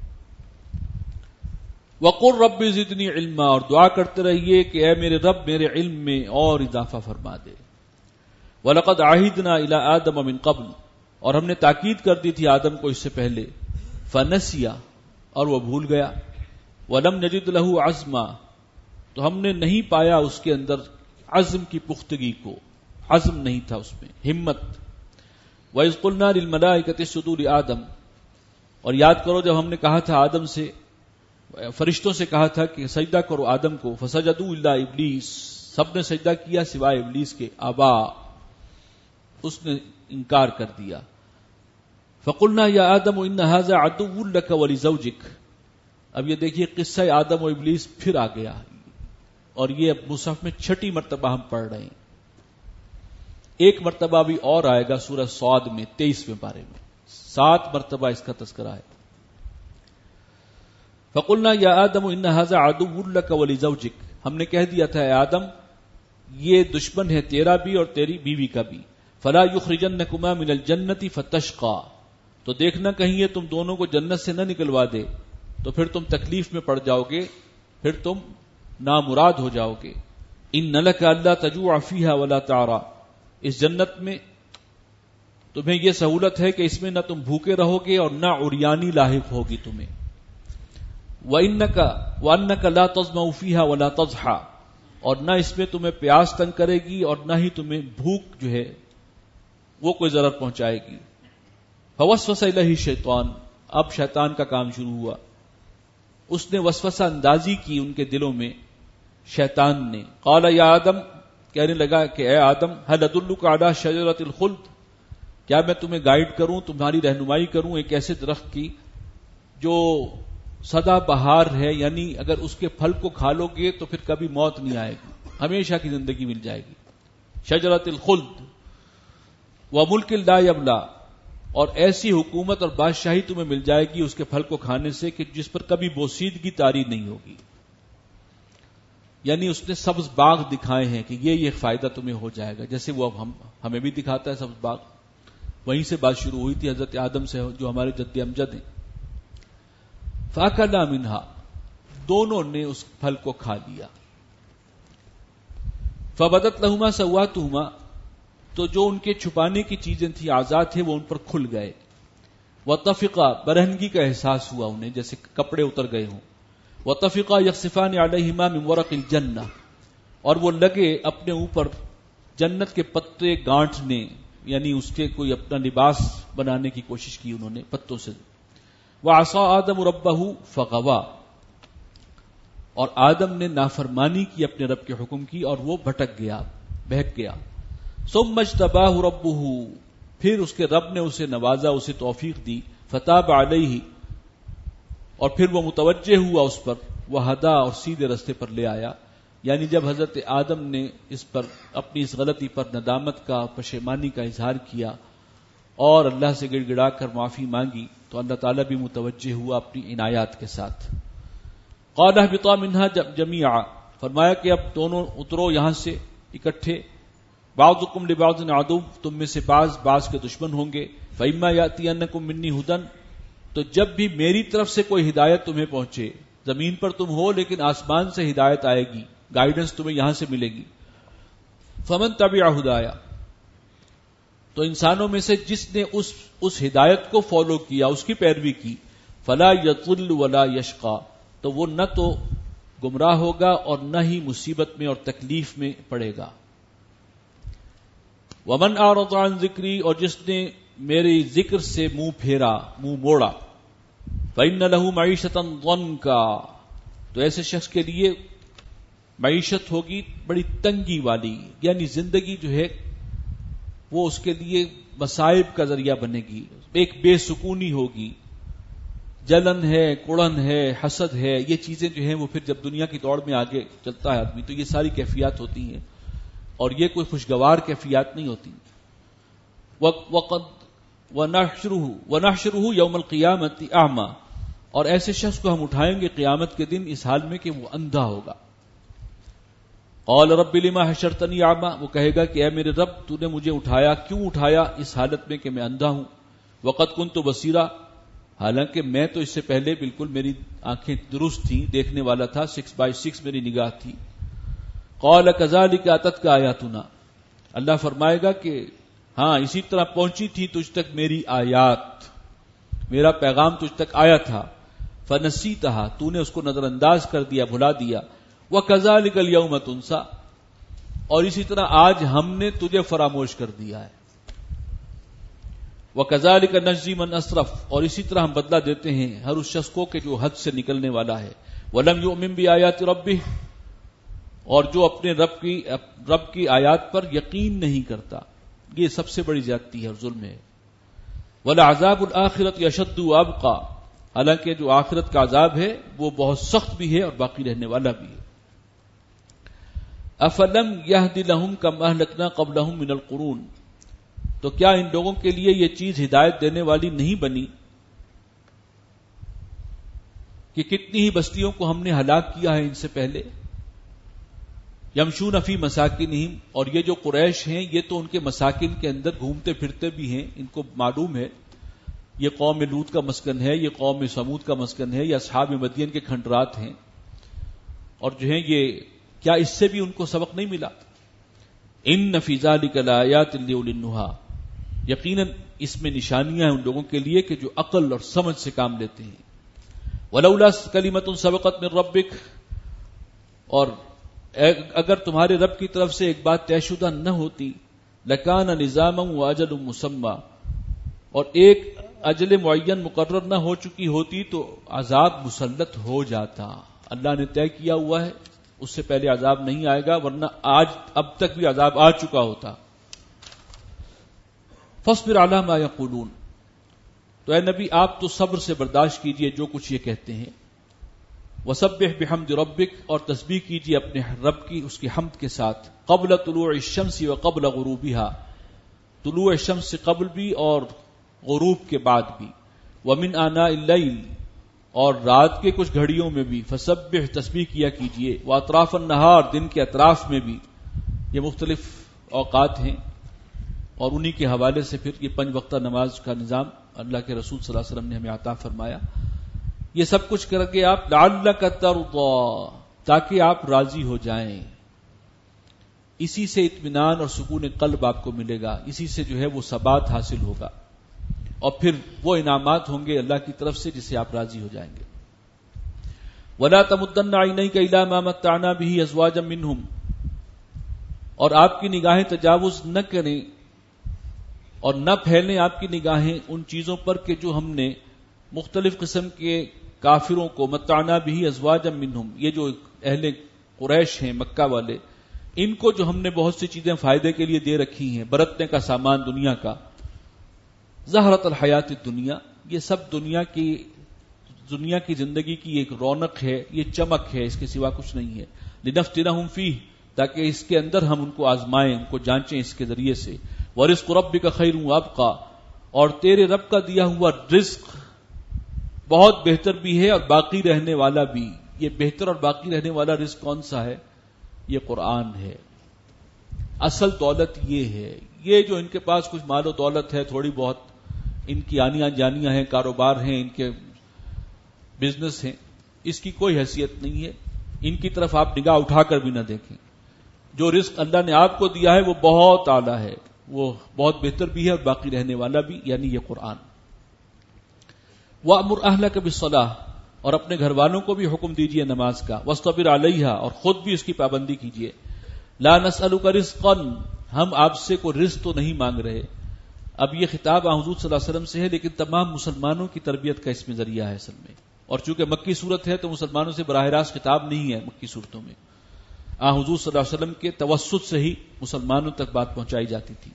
A: وَقُلْ رَبِّ زِدْنِي عِلْمًا، اور دعا کرتے رہیے کہ اے میرے رب میرے علم میں اور اضافہ فرما دے. وَلَقَدْ عَهِدْنَا إِلَىٰ آدَمَ مِن قَبْلُ، اور ہم نے تاکید کر دی تھی آدم کو اس سے پہلے. فَنَسِيَ، اور وہ بھول گیا. وَلَمْ نَجِدْ لَهُ عَزْمًا، تو ہم نے نہیں پایا اس کے اندر عزم کی پختگی کو، عزم نہیں تھا اس میں، ہمت. وَإِذْ قُلْنَا لِلْمَلَائِكَةِ اسْجُدُوا لِآدَمَ، اور یاد کرو جب ہم نے کہا تھا آدم سے، فرشتوں سے کہا تھا کہ سجدہ کرو آدم کو. فسجدوا الا ابلیس، سب نے سجدہ کیا سوائے ابلیس کے. ابا، اس نے انکار کر دیا. فقلنا یا آدم ان هذا عدو لك ولزوجك، اب یہ دیکھیے قصہ آدم و ابلیس پھر آ گیا، اور یہ اب مصحف میں چھٹی مرتبہ ہم پڑھ رہے ہیں. ایک مرتبہ بھی اور آئے گا سورہ صاد میں تیئیسویں پارے میں، سات مرتبہ اس کا تذکرہ ہے. فَقُلْنَا يَا آدَمُ إِنَّ هَذَا عَدُوٌّ لَكَ وَلِزَوْجِكَ، ہم نے کہہ دیا تھا اے آدم یہ دشمن ہے تیرا بھی اور تیری بیوی کا بھی. فَلَا يُخْرِجَنَّكُمَا مِنَ الْجَنَّةِ فَتَشْقَى، تو دیکھنا کہیں یہ تم دونوں کو جنت سے نہ نکلوا دے تو پھر تم تکلیف میں پڑ جاؤ گے، پھر تم نامراد ہو جاؤ گے. إِنَّ لَكَ أَلَّا تَجُوعَ فِيهَا وَلَا تَعْرَى، اس جنت میں تمہیں یہ سہولت ہے کہ اس میں نہ تم بھوکے رہو گے اور نہ عریانی لاحق ہوگی تمہیں. وَإِنَّكَ وَأَنَّكَ لَا تَظْمَأُ فِيهَا وَلَا تَضْحَى، اور نہ اس میں تمہیں پیاس تنگ کرے گی اور نہ ہی تمہیں بھوک جو ہے وہ کوئی ضرر پہنچائے گی. فوسوس الیہ الشیطان، اب شیطان کا کام شروع ہوا. اس نے وسوسہ اندازی کی ان کے دلوں میں شیطان نے. قال یا آدم، کہنے لگا کہ اے آدم، هل ادلک علی شجرۃ الخلد، کیا میں تمہیں گائیڈ کروں، تمہاری رہنمائی کروں ایک ایسے درخت کی جو سدا بہار ہے، یعنی اگر اس کے پھل کو کھا لو گے تو پھر کبھی موت نہیں آئے گی، ہمیشہ کی زندگی مل جائے گی. شجرۃ الخلد وملک لا یبلی، اور ایسی حکومت اور بادشاہی تمہیں مل جائے گی اس کے پھل کو کھانے سے کہ جس پر کبھی بوسیدگی طاری نہیں ہوگی. یعنی اس نے سبز باغ دکھائے ہیں کہ یہ یہ فائدہ تمہیں ہو جائے گا، جیسے وہ اب ہم ہمیں بھی دکھاتا ہے سبز باغ. وہیں سے بات شروع ہوئی تھی حضرت آدم سے جو ہمارے جد امجد ہیں. فَأَكَلَا مِنْهَا، دونوں نے اس پھل کو کھا لیا. فَبَدَتْ لَهُمَا سَوْآتُهُمَا، تو جو ان کے چھپانے کی چیزیں تھیں آزاد تھے وہ ان پر کھل گئے. وَطَفِقَا، برہنگی کا احساس ہوا انہیں جیسے کپڑے اتر گئے ہوں. وَطَفِقَا يَخْصِفَانِ عَلَيْهِمَا مِنْ وَرَقِ الْجَنَّةِ، اور وہ لگے اپنے اوپر جنت کے پتے گانٹنے، یعنی اس کے کوئی اپنا لباس بنانے کی کوشش کی انہوں نے پتوں سے. وَعَصَىٰ آدَمُ رَبَّهُ فَغَوَىٰ، اور آدم نے نافرمانی کی اپنے رب کے حکم کی اور وہ بھٹک گیا، بہک گیا. ثُمَّ اجْتَبَاهُ رَبُّهُ، پھر اس کے رب نے اسے نوازا، اسے توفیق دی. فَتَابَ عَلَيْهِ، اور پھر وہ متوجہ ہوا اس پر. وَهَدَىٰ، اور سیدھے رستے پر لے آیا. یعنی جب حضرت آدم نے اس پر اپنی اس غلطی پر ندامت کا، پشیمانی کا اظہار کیا اور اللہ سے گڑ گڑا کر معافی مانگی تو اللہ تعالیٰ بھی متوجہ ہوا اپنی عنایات کے ساتھ. قَالَ اهْبِطَا مِنْهَا جَمِيعًا، فرمایا کہ اب دونوں اترو یہاں سے اکٹھے. بَعْضُكُمْ لِبَعْضٍ عَدُوٌّ، تم میں سے بعض بعض کے دشمن ہوں گے. فَإِمَّا يَأْتِيَنَّكُم مِّنِّي هُدًى، تو جب بھی میری طرف سے کوئی ہدایت تمہیں پہنچے، زمین پر تم ہو لیکن آسمان سے ہدایت آئے گی، گائیڈنس تمہیں یہاں سے ملے گی. فَمَن تَبِعَ هُدَايَ، تو انسانوں میں سے جس نے اس اس ہدایت کو فالو کیا، اس کی پیروی کی. فَلَا يَضِلُّ وَلَا يَشْقَى، تو وہ نہ تو گمراہ ہوگا اور نہ ہی مصیبت میں اور تکلیف میں پڑے گا. وَمَنْ أَعْرَضَ عَنْ ذِكْرِي، اور جس نے میرے ذکر سے منہ پھیرا، منہ موڑا. فَإِنَّ لَهُ مَعِيشَةً ضَنْكَا، تو ایسے شخص کے لیے معیشت ہوگی بڑی تنگی والی، یعنی زندگی جو ہے وہ اس کے لیے مصائب کا ذریعہ بنے گی، ایک بے سکونی ہوگی. جلن ہے، کڑن ہے، حسد ہے، یہ چیزیں جو ہیں وہ پھر جب دنیا کی دوڑ میں آگے چلتا ہے آدمی تو یہ ساری کیفیات ہوتی ہیں اور یہ کوئی خوشگوار کیفیات نہیں ہوتی. وَقَدْ وَنَحْشُرُهُ وَنَحْشُرُهُ يَوْمَ الْقِيَامَةِ أَعْمَى، اور ایسے شخص کو ہم اٹھائیں گے قیامت کے دن اس حال میں کہ وہ اندھا ہوگا. قَالَ رَبِّ لِمَا حَشَرْتَنِي أَعْمَى، وہ کہے گا کہ اے میرے رب تو نے مجھے اٹھایا، کیوں اٹھایا اس حالت میں کہ میں اندھا ہوں. وَقَدْ كُنْتُ بَصِيرًا، حالانکہ میں تو اس سے پہلے بالکل میری آنکھیں درست تھیں، دیکھنے والا تھا، سکس بائی سکس میری نگاہ تھی. قَالَ كَذَلِكَ أَتَتْكَ آيَاتُنَا، اللہ فرمائے گا کہ ہاں اسی طرح پہنچی تھی تجھ تک میری آیات، میرا پیغام تجھ تک آیا تھا. فَنَسِيتَهَا، تو نے اس کو نظر انداز کر دیا، بھلا دیا. وَكَذَلِكَ الْيَوْمَ تُنسَى، اور اسی طرح آج ہم نے تجھے فراموش کر دیا ہے. وَكَذَلِكَ نَجْزِي مَنْ أَسْرَفَ، اور اسی طرح ہم بدلہ دیتے ہیں ہر اس شخص کو کہ جو حد سے نکلنے والا ہے. وَلَمْ يُؤْمِن بِآيَاتِ رَبِّهِ، اور جو اپنے رب کی رب کی آیات پر یقین نہیں کرتا، یہ سب سے بڑی زیادتی ہے اور ظلم ہے. وَلَعَذَابُ الْآخِرَةِ أَشَدُّ وَأَبْقَى، حالانکہ جو آخرت کا عذاب ہے وہ بہت سخت بھی ہے اور باقی رہنے والا بھی ہے. افلم یہد لہم کما اہلکنا قبلہم من القرون، تو کیا ان لوگوں کے لیے یہ چیز ہدایت دینے والی نہیں بنی کہ کتنی ہی بستیوں کو ہم نے ہلاک کیا ہے ان سے پہلے. یمشون فی مساکنہم، اور یہ جو قریش ہیں یہ تو ان کے مساکن کے اندر گھومتے پھرتے بھی ہیں، ان کو معلوم ہے یہ قوم لوط کا مسکن ہے، یہ قوم سمود کا مسکن ہے، یہ اصحاب مدین کے کھنڈرات ہیں، اور جو ہیں یہ کیا اس سے بھی ان کو سبق نہیں ملا؟ ان فی ذلک لآیات لأولی النہی، یقیناً اس میں نشانیاں ہیں ان لوگوں کے لیے کہ جو عقل اور سمجھ سے کام لیتے ہیں. ولولا کلمۃ سبقت من ربک، اور اگر تمہارے رب کی طرف سے ایک بات طے شدہ نہ ہوتی، لکان نظاما واجل مسمى، اور ایک اجل معین مقرر نہ ہو چکی ہوتی تو عذاب مسلط ہو جاتا. اللہ نے طے کیا ہوا ہے، اس سے پہلے عذاب نہیں آئے گا، ورنہ آج اب تک بھی عذاب آ چکا ہوتا. فاصبر علی ما یقولون، تو اے نبی آپ تو صبر سے برداشت کیجئے جو کچھ یہ کہتے ہیں. وسبح بحمد ربک، اور تسبیح کیجئے اپنے رب کی اس کی حمد کے ساتھ. قبل طلوع الشمس وقبل غروبها، طلوع الشمس سے قبل بھی اور غروب کے بعد بھی. ومن آناء اللیل، اور رات کے کچھ گھڑیوں میں بھی. فسبح، تسبیح کیا کیجئے. واطراف النہار، دن کے اطراف میں بھی. یہ مختلف اوقات ہیں اور انہی کے حوالے سے پھر یہ پنج وقتہ نماز کا نظام اللہ کے رسول صلی اللہ علیہ وسلم نے ہمیں عطا فرمایا. یہ سب کچھ کر کے آپ لعلک ترضی، تاکہ آپ راضی ہو جائیں. اسی سے اطمینان اور سکون قلب آپ کو ملے گا، اسی سے جو ہے وہ ثبات حاصل ہوگا، اور پھر وہ انعامات ہوں گے اللہ کی طرف سے جسے آپ راضی ہو جائیں گے. وَلَا تَمُدَّنَّ عَيْنَيْكَ إِلَىٰ مَا مَتَّعْنَا بِهِ أَزْوَاجًا مِّنْهُمْ، اور آپ کی نگاہیں تجاوز نہ کریں اور نہ پھیلیں آپ کی نگاہیں ان چیزوں پر کہ جو ہم نے مختلف قسم کے کافروں کو متعنا به ازواجا منہم، یہ جو اہل قریش ہیں مکہ والے، ان کو جو ہم نے بہت سی چیزیں فائدے کے لیے دے رکھی ہیں، برتنے کا سامان دنیا کا. زہرت الحیات الدنیا، یہ سب دنیا کی دنیا کی زندگی کی ایک رونق ہے، یہ چمک ہے، اس کے سوا کچھ نہیں ہے. لنفتنہم فیہ، تاکہ اس کے اندر ہم ان کو آزمائیں، ان کو جانچیں اس کے ذریعے سے. ورزق ربک خیر وابقی، اور تیرے رب کا دیا ہوا رزق بہت بہتر بھی ہے اور باقی رہنے والا بھی. یہ بہتر اور باقی رہنے والا رزق کون سا ہے؟ یہ قرآن ہے. اصل دولت یہ ہے. یہ جو ان کے پاس کچھ مال و دولت ہے، تھوڑی بہت ان کی آنیاں جانیاں ہیں، کاروبار ہیں، ان کے بزنس ہیں، اس کی کوئی حیثیت نہیں ہے. ان کی طرف آپ نگاہ اٹھا کر بھی نہ دیکھیں. جو رزق اللہ نے آپ کو دیا ہے وہ بہت اعلیٰ ہے، وہ بہت بہتر بھی ہے اور باقی رہنے والا بھی، یعنی یہ قرآن. وَأْمُرْ أَهْلَكَ بِالصَّلَاةِ، اور اپنے گھر والوں کو بھی حکم دیجئے نماز کا. وَاصْطَبِرْ عَلَيْهَا، اور خود بھی اس کی پابندی کیجئے. لَا نَسْأَلُكَ رِزْقًا، ہم آپ سے کوئی رزق تو نہیں مانگ رہے. اب یہ خطاب حضور صلی اللہ علیہ وسلم سے ہے، لیکن تمام مسلمانوں کی تربیت کا اس میں ذریعہ ہے اصل میں. اور چونکہ مکی صورت ہے تو مسلمانوں سے براہ راست خطاب نہیں ہے مکی صورتوں میں. آ حضور صلی اللہ علیہ وسلم کے توسط سے ہی مسلمانوں تک بات پہنچائی جاتی تھی.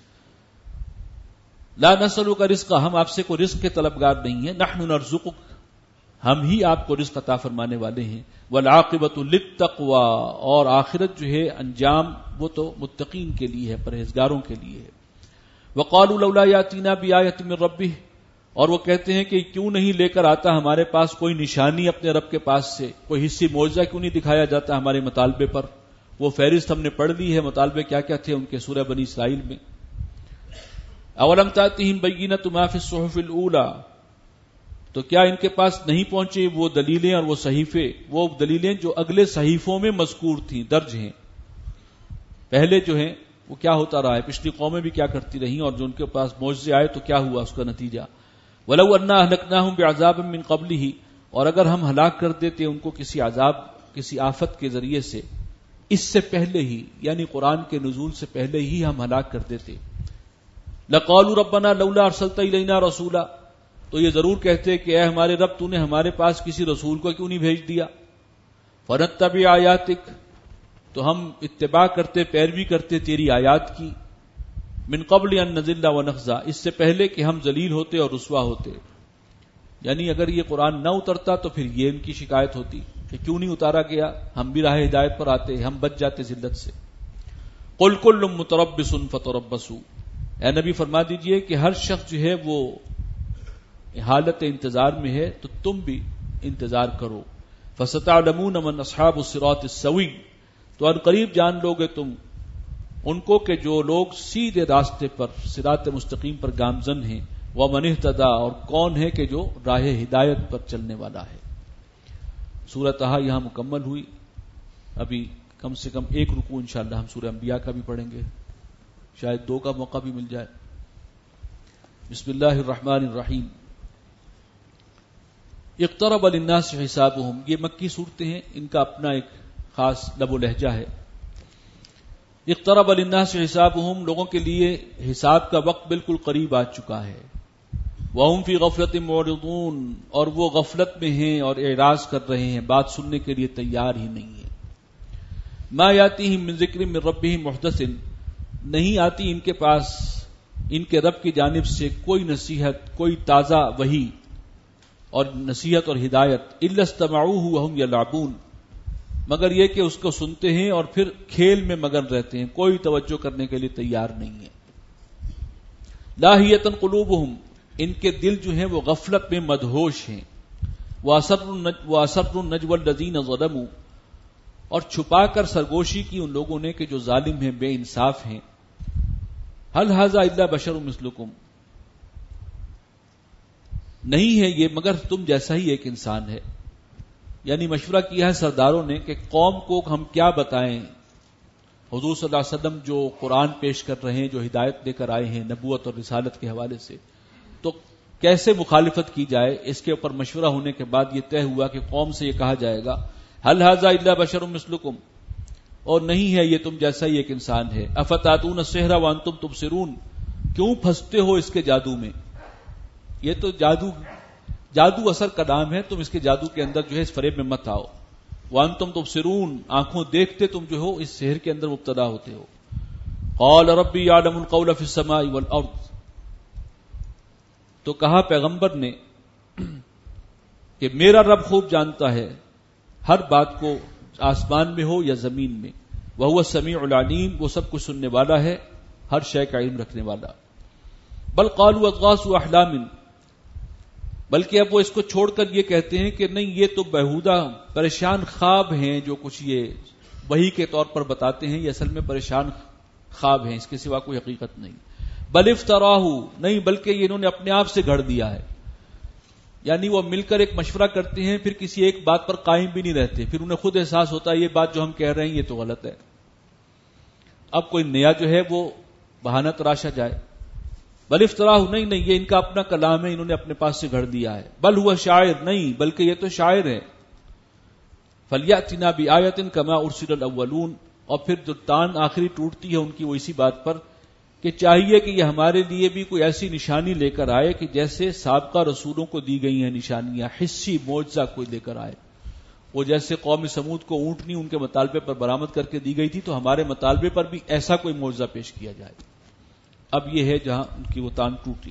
A: لا نسألک رزقا، ہم آپ سے کوئی رزق کے طلبگار نہیں ہیں. نحن نرزقک، ہم ہی آپ کو رزق عطا فرمانے والے ہیں. والعاقبۃ للتقوی، اور آخرت جو ہے انجام وہ تو متقین کے لیے ہے، پرہیزگاروں کے لیے ہے. وقالوا لولا یاتینا بآیۃ من ربہ، اور وہ کہتے ہیں کہ کیوں نہیں لے کر آتا ہمارے پاس کوئی نشانی اپنے رب کے پاس سے، کوئی حصی معجزہ کیوں نہیں دکھایا جاتا ہمارے مطالبے پر. وہ فہرست ہم نے پڑھ لی ہے، مطالبے کیا کیا تھے ان کے سورہ بنی اسرائیل میں. اولم تاتہم بینۃ ما فی الصحف الاولی، تو کیا ان کے پاس نہیں پہنچے وہ دلیلیں اور وہ صحیفے، وہ دلیلیں جو اگلے صحیفوں میں مذکور تھیں، درج ہیں. پہلے جو ہیں وہ کیا ہوتا رہا ہے، پچھلی قومیں بھی کیا کرتی رہیں، اور جو ان کے پاس معجزے آئے تو کیا ہوا اس کا نتیجہ. ولو انا اہلکناہم بعذاب من قبلہ، اور اگر ہم ہلاک کر دیتے ان کو کسی عذاب کسی آفت کے ذریعے سے اس سے پہلے ہی، یعنی قرآن کے نزول سے پہلے ہی ہم ہلاک کر دیتے. لقالوا ربنا لولا ارسلت الینا رسولا، تو یہ ضرور کہتے کہ اے ہمارے رب تو نے ہمارے پاس کسی رسول کو کیوں نہیں بھیج دیا. فنتبع آیاتک، تو ہم اتباع کرتے، پیروی کرتے تیری آیات کی. من قبل ان نذل ونخزى، اس سے پہلے کہ ہم ذلیل ہوتے اور رسوا ہوتے. یعنی اگر یہ قرآن نہ اترتا تو پھر یہ ان کی شکایت ہوتی کہ کیوں نہیں اتارا گیا، ہم بھی راہ ہدایت پر آتے، ہم بچ جاتے ذلت سے۔ قل کل متربص فتربصوا، اے نبی فرما دیجئے کہ ہر شخص جو ہے وہ حالت انتظار میں ہے تو تم بھی انتظار کرو۔ فستعلمون من اصحاب الصراط السوی، تو ان قریب جان لوگے تم ان کو کہ جو لوگ سیدھے راستے پر صراط مستقیم پر گامزن ہیں، ومن اہتدی، اور کون ہے کہ جو راہ ہدایت پر چلنے والا ہے۔ سورہ طٰہٰ یہاں مکمل ہوئی۔ ابھی کم سے کم ایک رکوع انشاءاللہ ہم سورہ انبیاء کا بھی پڑھیں گے، شاید دو کا موقع بھی مل جائے۔ بسم اللہ الرحمن الرحیم۔ اقترب للناس حسابهم، یہ مکی صورتیں ہیں، ان کا اپنا ایک خاص لب و لہجہ ہے۔ اقترب للناس حسابهم، لوگوں کے لیے حساب کا وقت بالکل قریب آ چکا ہے۔ وهم فی غفلۃ معرضون، اور وہ غفلت میں ہیں اور اعراض کر رہے ہیں، بات سننے کے لیے تیار ہی نہیں ہے۔ ما یاتیہم من ذکر من ربہم محدث، نہیں آتی ان کے پاس ان کے رب کی جانب سے کوئی نصیحت، کوئی تازہ وحی اور نصیحت اور ہدایت، الا استمعوہ وہم یلعبون، مگر یہ کہ اس کو سنتے ہیں اور پھر کھیل میں مگن رہتے ہیں، کوئی توجہ کرنے کے لیے تیار نہیں ہے۔ لاہیۃ قلوبہم، ان کے دل جو ہیں وہ غفلت میں مدہوش ہیں۔ وَأَسَرُّوا النَّجْوَى الَّذِينَ ظَلَمُوا، اور چھپا کر سرگوشی کی ان لوگوں نے کہ جو ظالم ہیں، بے انصاف ہیں۔ هَلْ هَذَا إِلَّا بَشَرٌ مِثْلُكُمْ، نہیں ہے یہ مگر تم جیسا ہی ایک انسان ہے۔ یعنی مشورہ کیا ہے سرداروں نے کہ قوم کو ہم کیا بتائیں، حضور صلی اللہ علیہ وسلم جو قرآن پیش کر رہے ہیں، جو ہدایت لے کر آئے ہیں نبوت اور رسالت کے حوالے سے، تو کیسے مخالفت کی جائے۔ اس کے اوپر مشورہ ہونے کے بعد یہ طے ہوا کہ قوم سے یہ کہا جائے گا هَلْ هَذَا إِلَّا بَشَرٌ مِثْلُكُمْ، اور نہیں ہے یہ تم جیسا ہی ایک انسان ہے۔ أَفَتَأْتُونَ السِّحْرَ وَأَنْتُمْ تُبْصِرُونَ، کیوں پھنستے ہو اس کے جادو میں، یہ تو جادو جادو اثر کا نام ہے، تم اس کے جادو کے اندر جو ہے اس فریب میں مت آؤ۔ وَأَنْتُمْ تُبْصِرُونَ، آنکھوں دیکھتے تم جو ہو اس سحر کے اندر مبتلا ہوتے ہو۔ قَالَ رَبِّي يَعْلَمُ الْقَوْلَ فِي السَّمَاءِ وَالْأَرْضِ، تو کہا پیغمبر نے کہ میرا رب خوب جانتا ہے ہر بات کو، آسمان میں ہو یا زمین میں۔ وَهُوَ السَّمِيعُ الْعَلِيمُ، وہ سب کچھ سننے والا ہے، ہر شے کا علم رکھنے والا۔ بل قالوا اضغاث احلام، بلکہ اب وہ اس کو چھوڑ کر یہ کہتے ہیں کہ نہیں، یہ تو بیہودہ پریشان خواب ہیں جو کچھ یہ وحی کے طور پر بتاتے ہیں، یہ اصل میں پریشان خواب ہیں، اس کے سوا کوئی حقیقت نہیں۔ بل افتراہ، نہیں بلکہ یہ انہوں نے اپنے آپ سے گھڑ دیا ہے۔ یعنی وہ مل کر ایک مشورہ کرتے ہیں، پھر کسی ایک بات پر قائم بھی نہیں رہتے، پھر انہیں خود احساس ہوتا ہے یہ بات جو ہم کہہ رہے ہیں یہ تو غلط ہے، اب کوئی نیا جو ہے وہ بہانہ تراشا جائے۔ بل افتراہ، نہیں نہیں یہ ان کا اپنا کلام ہے، انہوں نے اپنے پاس سے گھڑ دیا ہے۔ بل ہوا شاعر، نہیں بلکہ یہ تو شاعر ہے۔ فلیأتنا بآیۃ کما ارسل الاولون، اور پھر جو تان آخری ٹوٹتی ہے ان کی وہ اسی بات پر کہ چاہیے کہ یہ ہمارے لیے بھی کوئی ایسی نشانی لے کر آئے کہ جیسے سابقہ رسولوں کو دی گئی ہیں نشانیاں، حسی معجزہ کوئی لے کر آئے۔ وہ جیسے قوم سمود کو اونٹنی ان کے مطالبے پر برآمد کر کے دی گئی تھی، تو ہمارے مطالبے پر بھی ایسا کوئی معجزہ پیش کیا جائے۔ اب یہ ہے جہاں ان کی وہ تان ٹوٹی۔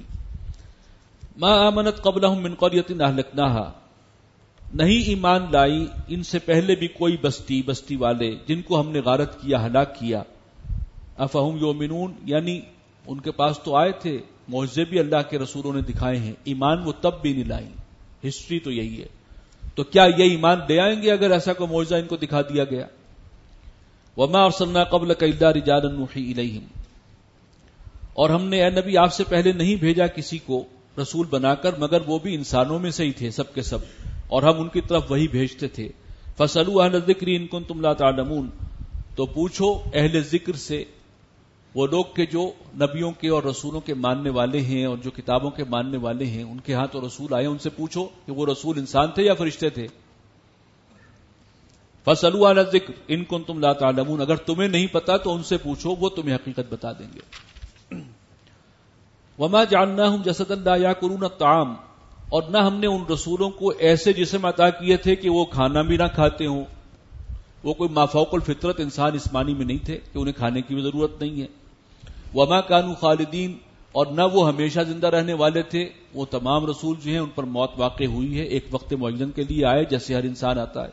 A: ما آمنت قبلہم من قریۃ اہلکناھا، نہیں ایمان لائی ان سے پہلے بھی کوئی بستی بستی والے جن کو ہم نے غارت کیا، ہلاک کیا۔ افہم یؤمنون، یعنی ان کے پاس تو آئے تھے معجزے بھی اللہ کے رسولوں نے دکھائے ہیں، ایمان وہ تب بھی نہیں لائیں۔ ہسٹری تو یہی ہے، تو کیا یہ ایمان دے آئیں گے اگر ایسا کوئی معجزہ ان کو دکھا دیا گیا؟ وما ارسلنا قبلک الا رجالا نوحی الیہم، اور ہم نے اے نبی آپ سے پہلے نہیں بھیجا کسی کو رسول بنا کر مگر وہ بھی انسانوں میں سے ہی تھے سب کے سب، اور ہم ان کی طرف وہی بھیجتے تھے۔ فَاسْأَلُوا أَهْلَ الذِّكْرِ إِن كُنتُمْ لَا تَعْلَمُونَ، تو پوچھو اہل ذکر سے، وہ لوگ کے جو نبیوں کے اور رسولوں کے ماننے والے ہیں اور جو کتابوں کے ماننے والے ہیں، ان کے ہاں تو رسول آئے، ان سے پوچھو کہ وہ رسول انسان تھے یا فرشتے تھے۔ فَاسْأَلُوا أَهْلَ الذِّكْرِ إِن كُنتُمْ لَا تَعْلَمُونَ، اگر تمہیں نہیں پتا تو ان سے پوچھو، وہ تمہیں حقیقت بتا دیں گے۔ وما جعلناہم جسدا لا یاکلون الطعام، اور نہ ہم نے ان رسولوں کو ایسے جسم عطا کیے تھے کہ وہ کھانا بھی نہ کھاتے ہوں، وہ کوئی مافوق الفطرت انسان اس معنی میں نہیں تھے کہ انہیں کھانے کی بھی ضرورت نہیں ہے۔ وما کانوا خالدین، اور نہ وہ ہمیشہ زندہ رہنے والے تھے. وہ تمام رسول جو ہیں ان پر موت واقع ہوئی ہے، ایک وقت معین کے لیے آئے جیسے ہر انسان آتا ہے.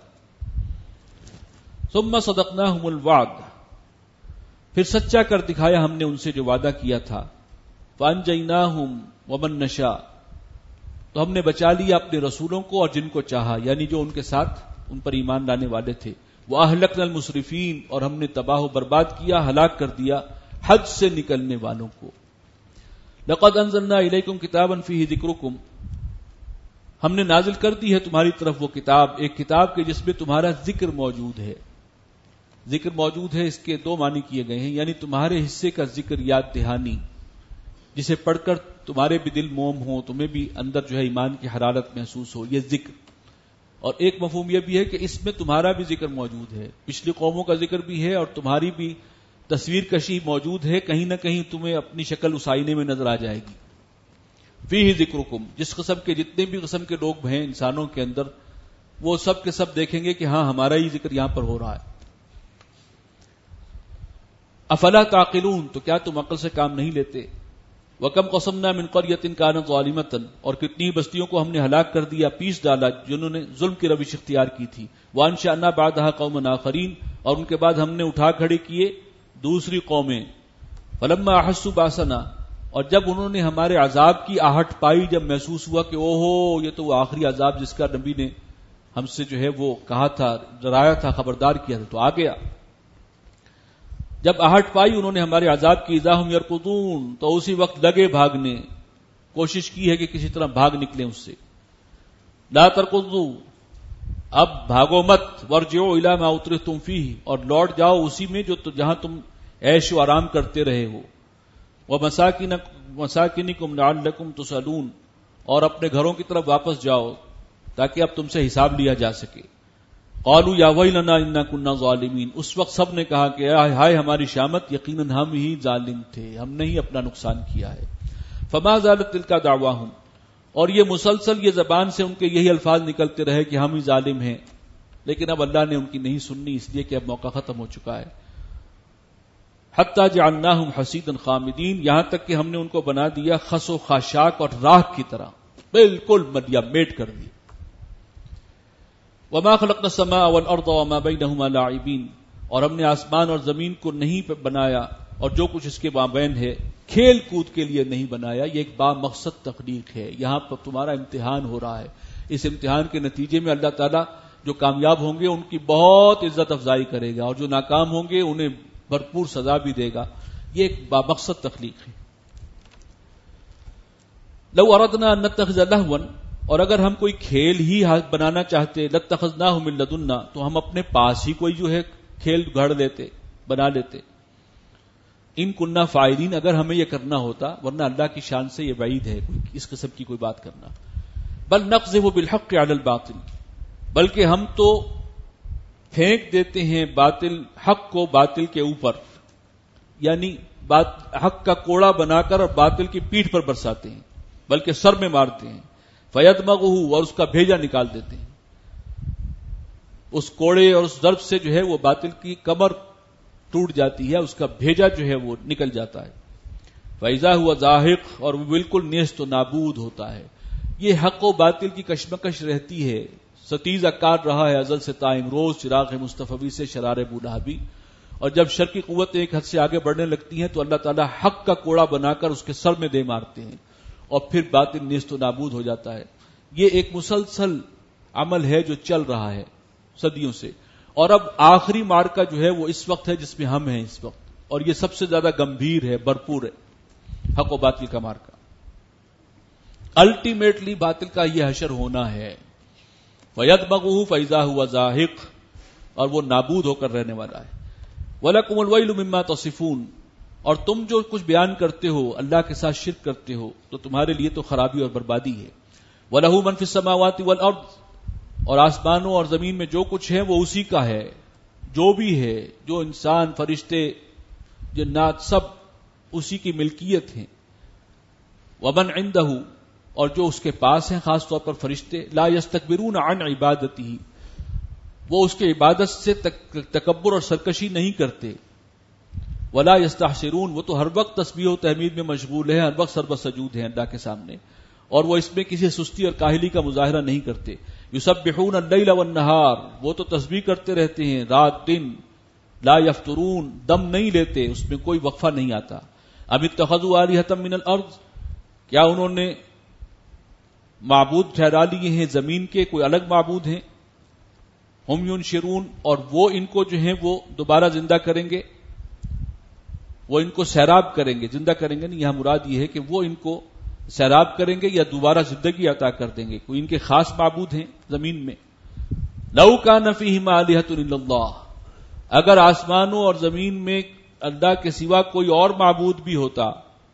A: ثم صدقناہم الوعد، پھر سچا کر دکھایا ہم نے ان سے جو وعدہ کیا تھا. فانجیناہم ومن نشاء، تو ہم نے بچا لیا اپنے رسولوں کو اور جن کو چاہا، یعنی جو ان کے ساتھ ان پر ایمان لانے والے تھے. وَأَهْلَكْنَا الْمُسْرِفِينَ، اور ہم نے تباہ و برباد کیا، ہلاک کر دیا حد سے نکلنے والوں کو. لَقَدْ أَنزَلْنَا إِلَيْكُمْ كِتَابًا فِيهِ ذِكْرُكُمْ، ہم نے نازل کر دی ہے تمہاری طرف وہ کتاب، ایک کتاب کے جس میں تمہارا ذکر موجود ہے. ذکر موجود ہے، اس کے دو معنی کیے گئے ہیں، یعنی تمہارے حصے کا ذکر، یاد دہانی، جسے پڑھ کر تمہارے بھی دل موم ہو، تمہیں بھی اندر جو ہے ایمان کی حرارت محسوس ہو، یہ ذکر. اور ایک مفہوم یہ بھی ہے کہ اس میں تمہارا بھی ذکر موجود ہے، پچھلی قوموں کا ذکر بھی ہے اور تمہاری بھی تصویر کشی موجود ہے، کہیں نہ کہیں تمہیں اپنی شکل اس آئینے میں نظر آ جائے گی. فیہ ذکرکم، جس قسم کے جتنے بھی قسم کے لوگ ہیں انسانوں کے اندر، وہ سب کے سب دیکھیں گے کہ ہاں ہمارا ہی ذکر یہاں پر ہو رہا ہے. افلا تعقلون، تو کیا تم عقل سے کام نہیں لیتے. وَكَمْ قَصَمْنَا مِنْ قَرْيَةٍ كَانَتْ ظَالِمَةً، اور کتنی بستیوں کو ہم نے ہلاک کر دیا، پیس ڈالا، جنہوں نے ظلم کی روش اختیار کی تھی. وَأَنشَأْنَا بَعْدَهَا قَوْمًا آخَرِينَ، اور ان کے بعد ہم نے اٹھا کھڑے کیے دوسری قومیں. فَلَمَّا أَحَسُّوا بَأْسَنَا، اور جب انہوں نے ہمارے عذاب کی آہٹ پائی، جب محسوس ہوا کہ او ہو یہ تو وہ آخری عذاب جس کا نبی نے ہم سے جو ہے وہ کہا تھا، ڈرایا تھا، خبردار کیا تھا، تو آ گیا. جب آہٹ پائی انہوں نے ہمارے عذاب کی، اذا ہم یرکضون، تو اسی وقت لگے بھاگنے، کوشش کی ہے کہ کسی طرح بھاگ نکلیں اس سے. لا ترکضوا، اب بھاگو مت. وارجعوا الی ما اترفتم فیہ، اور لوٹ جاؤ اسی میں جو جہاں تم عیش و آرام کرتے رہے ہو. ومساکنکم لعلکم تسألون، اور اپنے گھروں کی طرف واپس جاؤ تاکہ اب تم سے حساب لیا جا سکے. قالوا یا ویلنا انا کنا ظالمین، اس وقت سب نے کہا کہ ہائے ہماری شامت، یقیناً ہم ہی ظالم تھے، ہم نے ہی اپنا نقصان کیا ہے. فما زالت تلک دعواہم، اور یہ مسلسل یہ زبان سے ان کے یہی الفاظ نکلتے رہے کہ ہم ہی ظالم ہیں، لیکن اب اللہ نے ان کی نہیں سننی، اس لیے کہ اب موقع ختم ہو چکا ہے. حتی جعلناہم حصیدا خامدین، یہاں تک کہ ہم نے ان کو بنا دیا خس و خاشاک اور راکھ کی طرح، بالکل مدیا میٹ کر دی. وما خلقنا السماء والارض وما بينهما لاعبین، اور ہم نے آسمان اور زمین کو نہیں بنایا اور جو کچھ اس کے مابین ہے کھیل کود کے لیے نہیں بنایا. یہ ایک با مقصد تخلیق ہے، یہاں پر تمہارا امتحان ہو رہا ہے. اس امتحان کے نتیجے میں اللہ تعالیٰ جو کامیاب ہوں گے ان کی بہت عزت افزائی کرے گا، اور جو ناکام ہوں گے انہیں بھرپور سزا بھی دے گا. یہ ایک با مقصد تخلیق ہے. لو اردنا ان نتخذ لہوا، اور اگر ہم کوئی کھیل ہی بنانا چاہتے، لاتخذناہ من لدنا، تو ہم اپنے پاس ہی کوئی جو ہے کھیل گھڑ لیتے، بنا لیتے. ان کننا فاعلین، اگر ہمیں یہ کرنا ہوتا، ورنہ اللہ کی شان سے یہ بعید ہے اس قسم کی کوئی بات کرنا. بل نقذف بالحق علی الباطل، بلکہ ہم تو پھینک دیتے ہیں باطل حق کو باطل کے اوپر، یعنی بات حق کا کوڑا بنا کر اور باطل کی پیٹھ پر برساتے ہیں، بلکہ سر میں مارتے ہیں. فَيَدْمَغُهُ، اور اس کا بھیجا نکال دیتے ہیں. اس کوڑے اور اس ضرب سے جو ہے وہ باطل کی کمر ٹوٹ جاتی ہے، اس کا بھیجا جو ہے وہ نکل جاتا ہے. فَإِذَا هُوَ زَاهِقٌ، اور وہ بالکل نیست و نابود ہوتا ہے. یہ حق و باطل کی کشمکش رہتی ہے، ستیزہ کار رہا ہے ازل سے قائم، روز چراغ مصطفی سے شرار بولہبی. اور جب شر کی قوتیں ایک حد سے آگے بڑھنے لگتی ہیں تو اللہ تعالیٰ حق کا کوڑا بنا کر اس کے سر میں دے مارتے ہیں، اور پھر باطل نیست و نابود ہو جاتا ہے. یہ ایک مسلسل عمل ہے جو چل رہا ہے صدیوں سے، اور اب آخری مارکا جو ہے وہ اس وقت ہے جس میں ہم ہیں اس وقت، اور یہ سب سے زیادہ گمبھیر ہے، بھرپور ہے، حق و باطل کا مارکا. الٹیمیٹلی باطل کا یہ حشر ہونا ہے. وَيَدْمَغُهُ فَإِذَا هُوَ زَاهِقٌ، اور وہ نابود ہو کر رہنے والا ہے. وَلَكُمُ الْوَيْلُ مِمَّا تَصِفُونَ، اور تم جو کچھ بیان کرتے ہو، اللہ کے ساتھ شرک کرتے ہو، تو تمہارے لیے تو خرابی اور بربادی ہے. وَلَهُ مَن فِي السَّمَاوَاتِ وَالْأَرْضِ، اور آسمانوں اور زمین میں جو کچھ ہے وہ اسی کا ہے، جو بھی ہے، جو انسان، فرشتے، جنات، سب اسی کی ملکیت ہیں. وَمَن عِندَهُ، اور جو اس کے پاس ہیں، خاص طور پر فرشتے، لَا يَسْتَكْبِرُونَ عَنْ عِبَادَتِهِ، وہ اس کے عبادت سے تکبر اور سرکشی نہیں کرتے. ولا یستحسرون، وہ تو ہر وقت تسبیح و تحمید میں مشغول ہیں، ہر وقت سربت سجود ہیں اللہ کے سامنے، اور وہ اس میں کسی سستی اور کاہلی کا مظاہرہ نہیں کرتے. یسبحون اللیل والنہار، وہ تو تسبیح کرتے رہتے ہیں رات دن. لا یفترون، دم نہیں لیتے، اس میں کوئی وقفہ نہیں آتا. ام اتخذوا آلہۃ من الارض، کیا انہوں نے معبود ٹھہرا لیے ہیں زمین کے، کوئی الگ معبود ہیں. ہم ینشرون، اور وہ ان کو جو ہیں وہ دوبارہ زندہ کریں گے، وہ ان کو سیراب کریں گے. زندہ کریں گے نہیں، یہاں مراد یہ ہے کہ وہ ان کو سیراب کریں گے یا دوبارہ زندگی عطا کر دیں گے. کوئی ان کے خاص معبود ہیں زمین میں. لو کان فیہما آلہۃ الا اللہ، اگر آسمانوں اور زمین میں اللہ کے سوا کوئی اور معبود بھی ہوتا،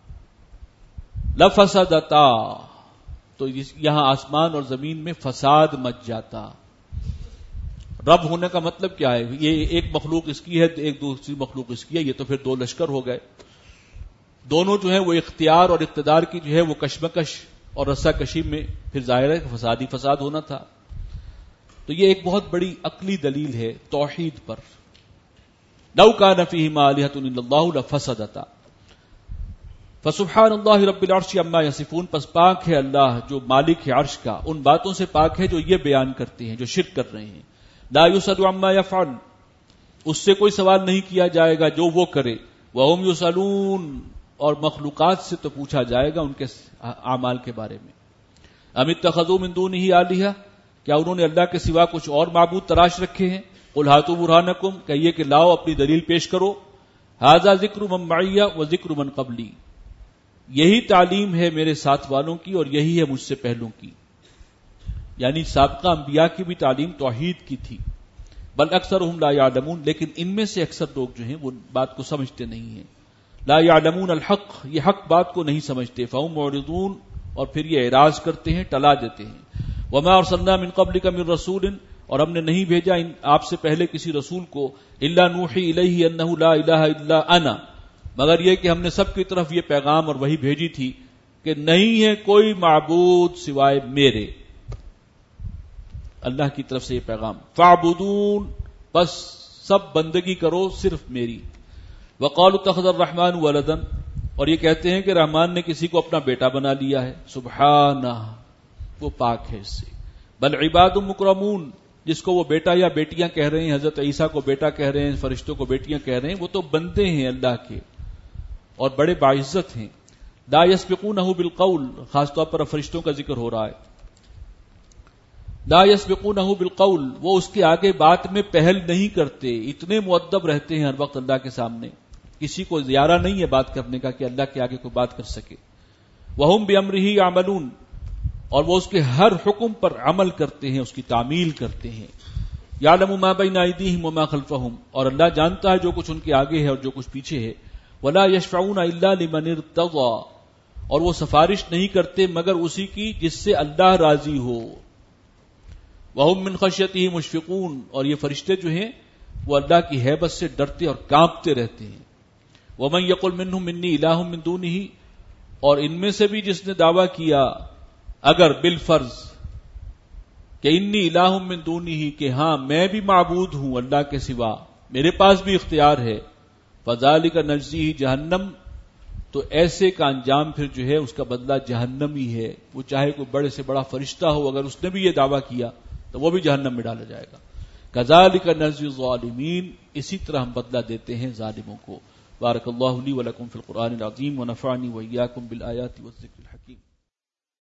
A: لفسدتا، تو یہاں آسمان اور زمین میں فساد مچ جاتا. رب ہونے کا مطلب کیا ہے؟ یہ ایک مخلوق اس کی ہے، ایک دوسری مخلوق اس کی ہے، یہ تو پھر دو لشکر ہو گئے. دونوں جو ہیں وہ اختیار اور اقتدار کی جو ہے وہ کشمکش اور رسہ کشی میں پھر ظاہر ہے کہ فسادی فساد ہونا تھا. تو یہ ایک بہت بڑی عقلی دلیل ہے توحید پر. لو کان فیہما آلہۃ الا اللہ لفسدتا. فسبحان اللہ رب العرش عما یصفون، پس پاک ہے اللہ جو مالک ہے عرش کا ان باتوں سے پاک ہے جو یہ بیان کرتے ہیں، جو شرک کر رہے ہیں. لا یسأل عما یفعل، اس سے کوئی سوال نہیں کیا جائے گا جو وہ کرے. وہم یسألون، اور مخلوقات سے تو پوچھا جائے گا ان کے اعمال کے بارے میں. ام اتخذوا من دونہ آلہۃ، کیا انہوں نے اللہ کے سوا کچھ اور معبود تراش رکھے ہیں. قل ہاتوا برہانکم، کہیے کہ لاؤ اپنی دلیل پیش کرو. ھذا ذکر من معی و ذکر من قبلی، یہی تعلیم ہے میرے ساتھ والوں کی اور یہی ہے مجھ سے پہلوں کی. یعنی سابقہ انبیاء کی بھی تعلیم توحید کی تھی. بل اکثرهم لا یعلمون، لیکن ان میں سے اکثر لوگ جو ہیں وہ بات کو سمجھتے نہیں ہیں. لا یعلمون الحق، یہ حق بات کو نہیں سمجھتے. فهم معرضون، اور پھر یہ اعراض کرتے ہیں، ٹلا دیتے ہیں. وما ارسلنا من قبلک من رسول، اور ہم نے نہیں بھیجا آپ سے پہلے کسی رسول کو، الا نوحی الیہ انہ لا الہ الا انا، مگر یہ کہ ہم نے سب کی طرف یہ پیغام اور وحی بھیجی تھی کہ نہیں ہے کوئی معبود سوائے میرے، اللہ کی طرف سے یہ پیغام. فاعبدون، بس سب بندگی کرو صرف میری. وقالوا اتخذ الرحمن ولدا، اور یہ کہتے ہیں کہ رحمان نے کسی کو اپنا بیٹا بنا لیا ہے. سبحانہ، وہ پاک ہے اس سے. بل عباد مکرمون، جس کو وہ بیٹا یا بیٹیاں کہہ رہے ہیں، حضرت عیسیٰ کو بیٹا کہہ رہے ہیں، فرشتوں کو بیٹیاں کہہ رہے ہیں، وہ تو بندے ہیں اللہ کے اور بڑے باعزت ہیں. لا یسبقونہ بالقول، خاص طور پر فرشتوں کا ذکر ہو رہا ہے. لا یسبقونہ بالقول، وہ اس کے آگے بات میں پہل نہیں کرتے، اتنے مؤدب رہتے ہیں ہر وقت اللہ کے سامنے. کسی کو زیارہ نہیں ہے بات کرنے کا کہ اللہ کے آگے کوئی بات کر سکے. وہم بامرہ یعملون، اور وہ اس کے ہر حکم پر عمل کرتے ہیں، اس کی تعمیل کرتے ہیں. یعلم ما بین ایدیہم وما خلفہم، اور اللہ جانتا ہے جو کچھ ان کے آگے ہے اور جو کچھ پیچھے ہے. ولا یشفعون الا لمن ارتضى، اور وہ سفارش نہیں کرتے مگر اسی کی جس سے اللہ راضی ہو. وہم من خشیتہ مشفقون، اور یہ فرشتے جو ہیں وہ اللہ کی ہیبت سے ڈرتے اور کانپتے رہتے ہیں. ومن یقل منہم انی الہ من دونہ، اور ان میں سے بھی جس نے دعویٰ کیا اگر بالفرض کہ انی الہ من دونہ، کہ ہاں میں بھی معبود ہوں اللہ کے سوا، میرے پاس بھی اختیار ہے. فذالک نجزیہ جہنم، تو ایسے کا انجام پھر جو ہے اس کا بدلہ جہنم ہی ہے. وہ چاہے کوئی بڑے سے بڑا فرشتہ ہو، اگر اس نے بھی یہ دعویٰ کیا تو وہ بھی جہنم میں ڈالا جائے گا. کذالک نجزی الظالمین، اسی طرح ہم بدلہ دیتے ہیں ظالموں کو. بارک اللہ لی ولکم فی القرآن العظیم ونفعنی وإیاکم بالآیات والذکر الحکیم.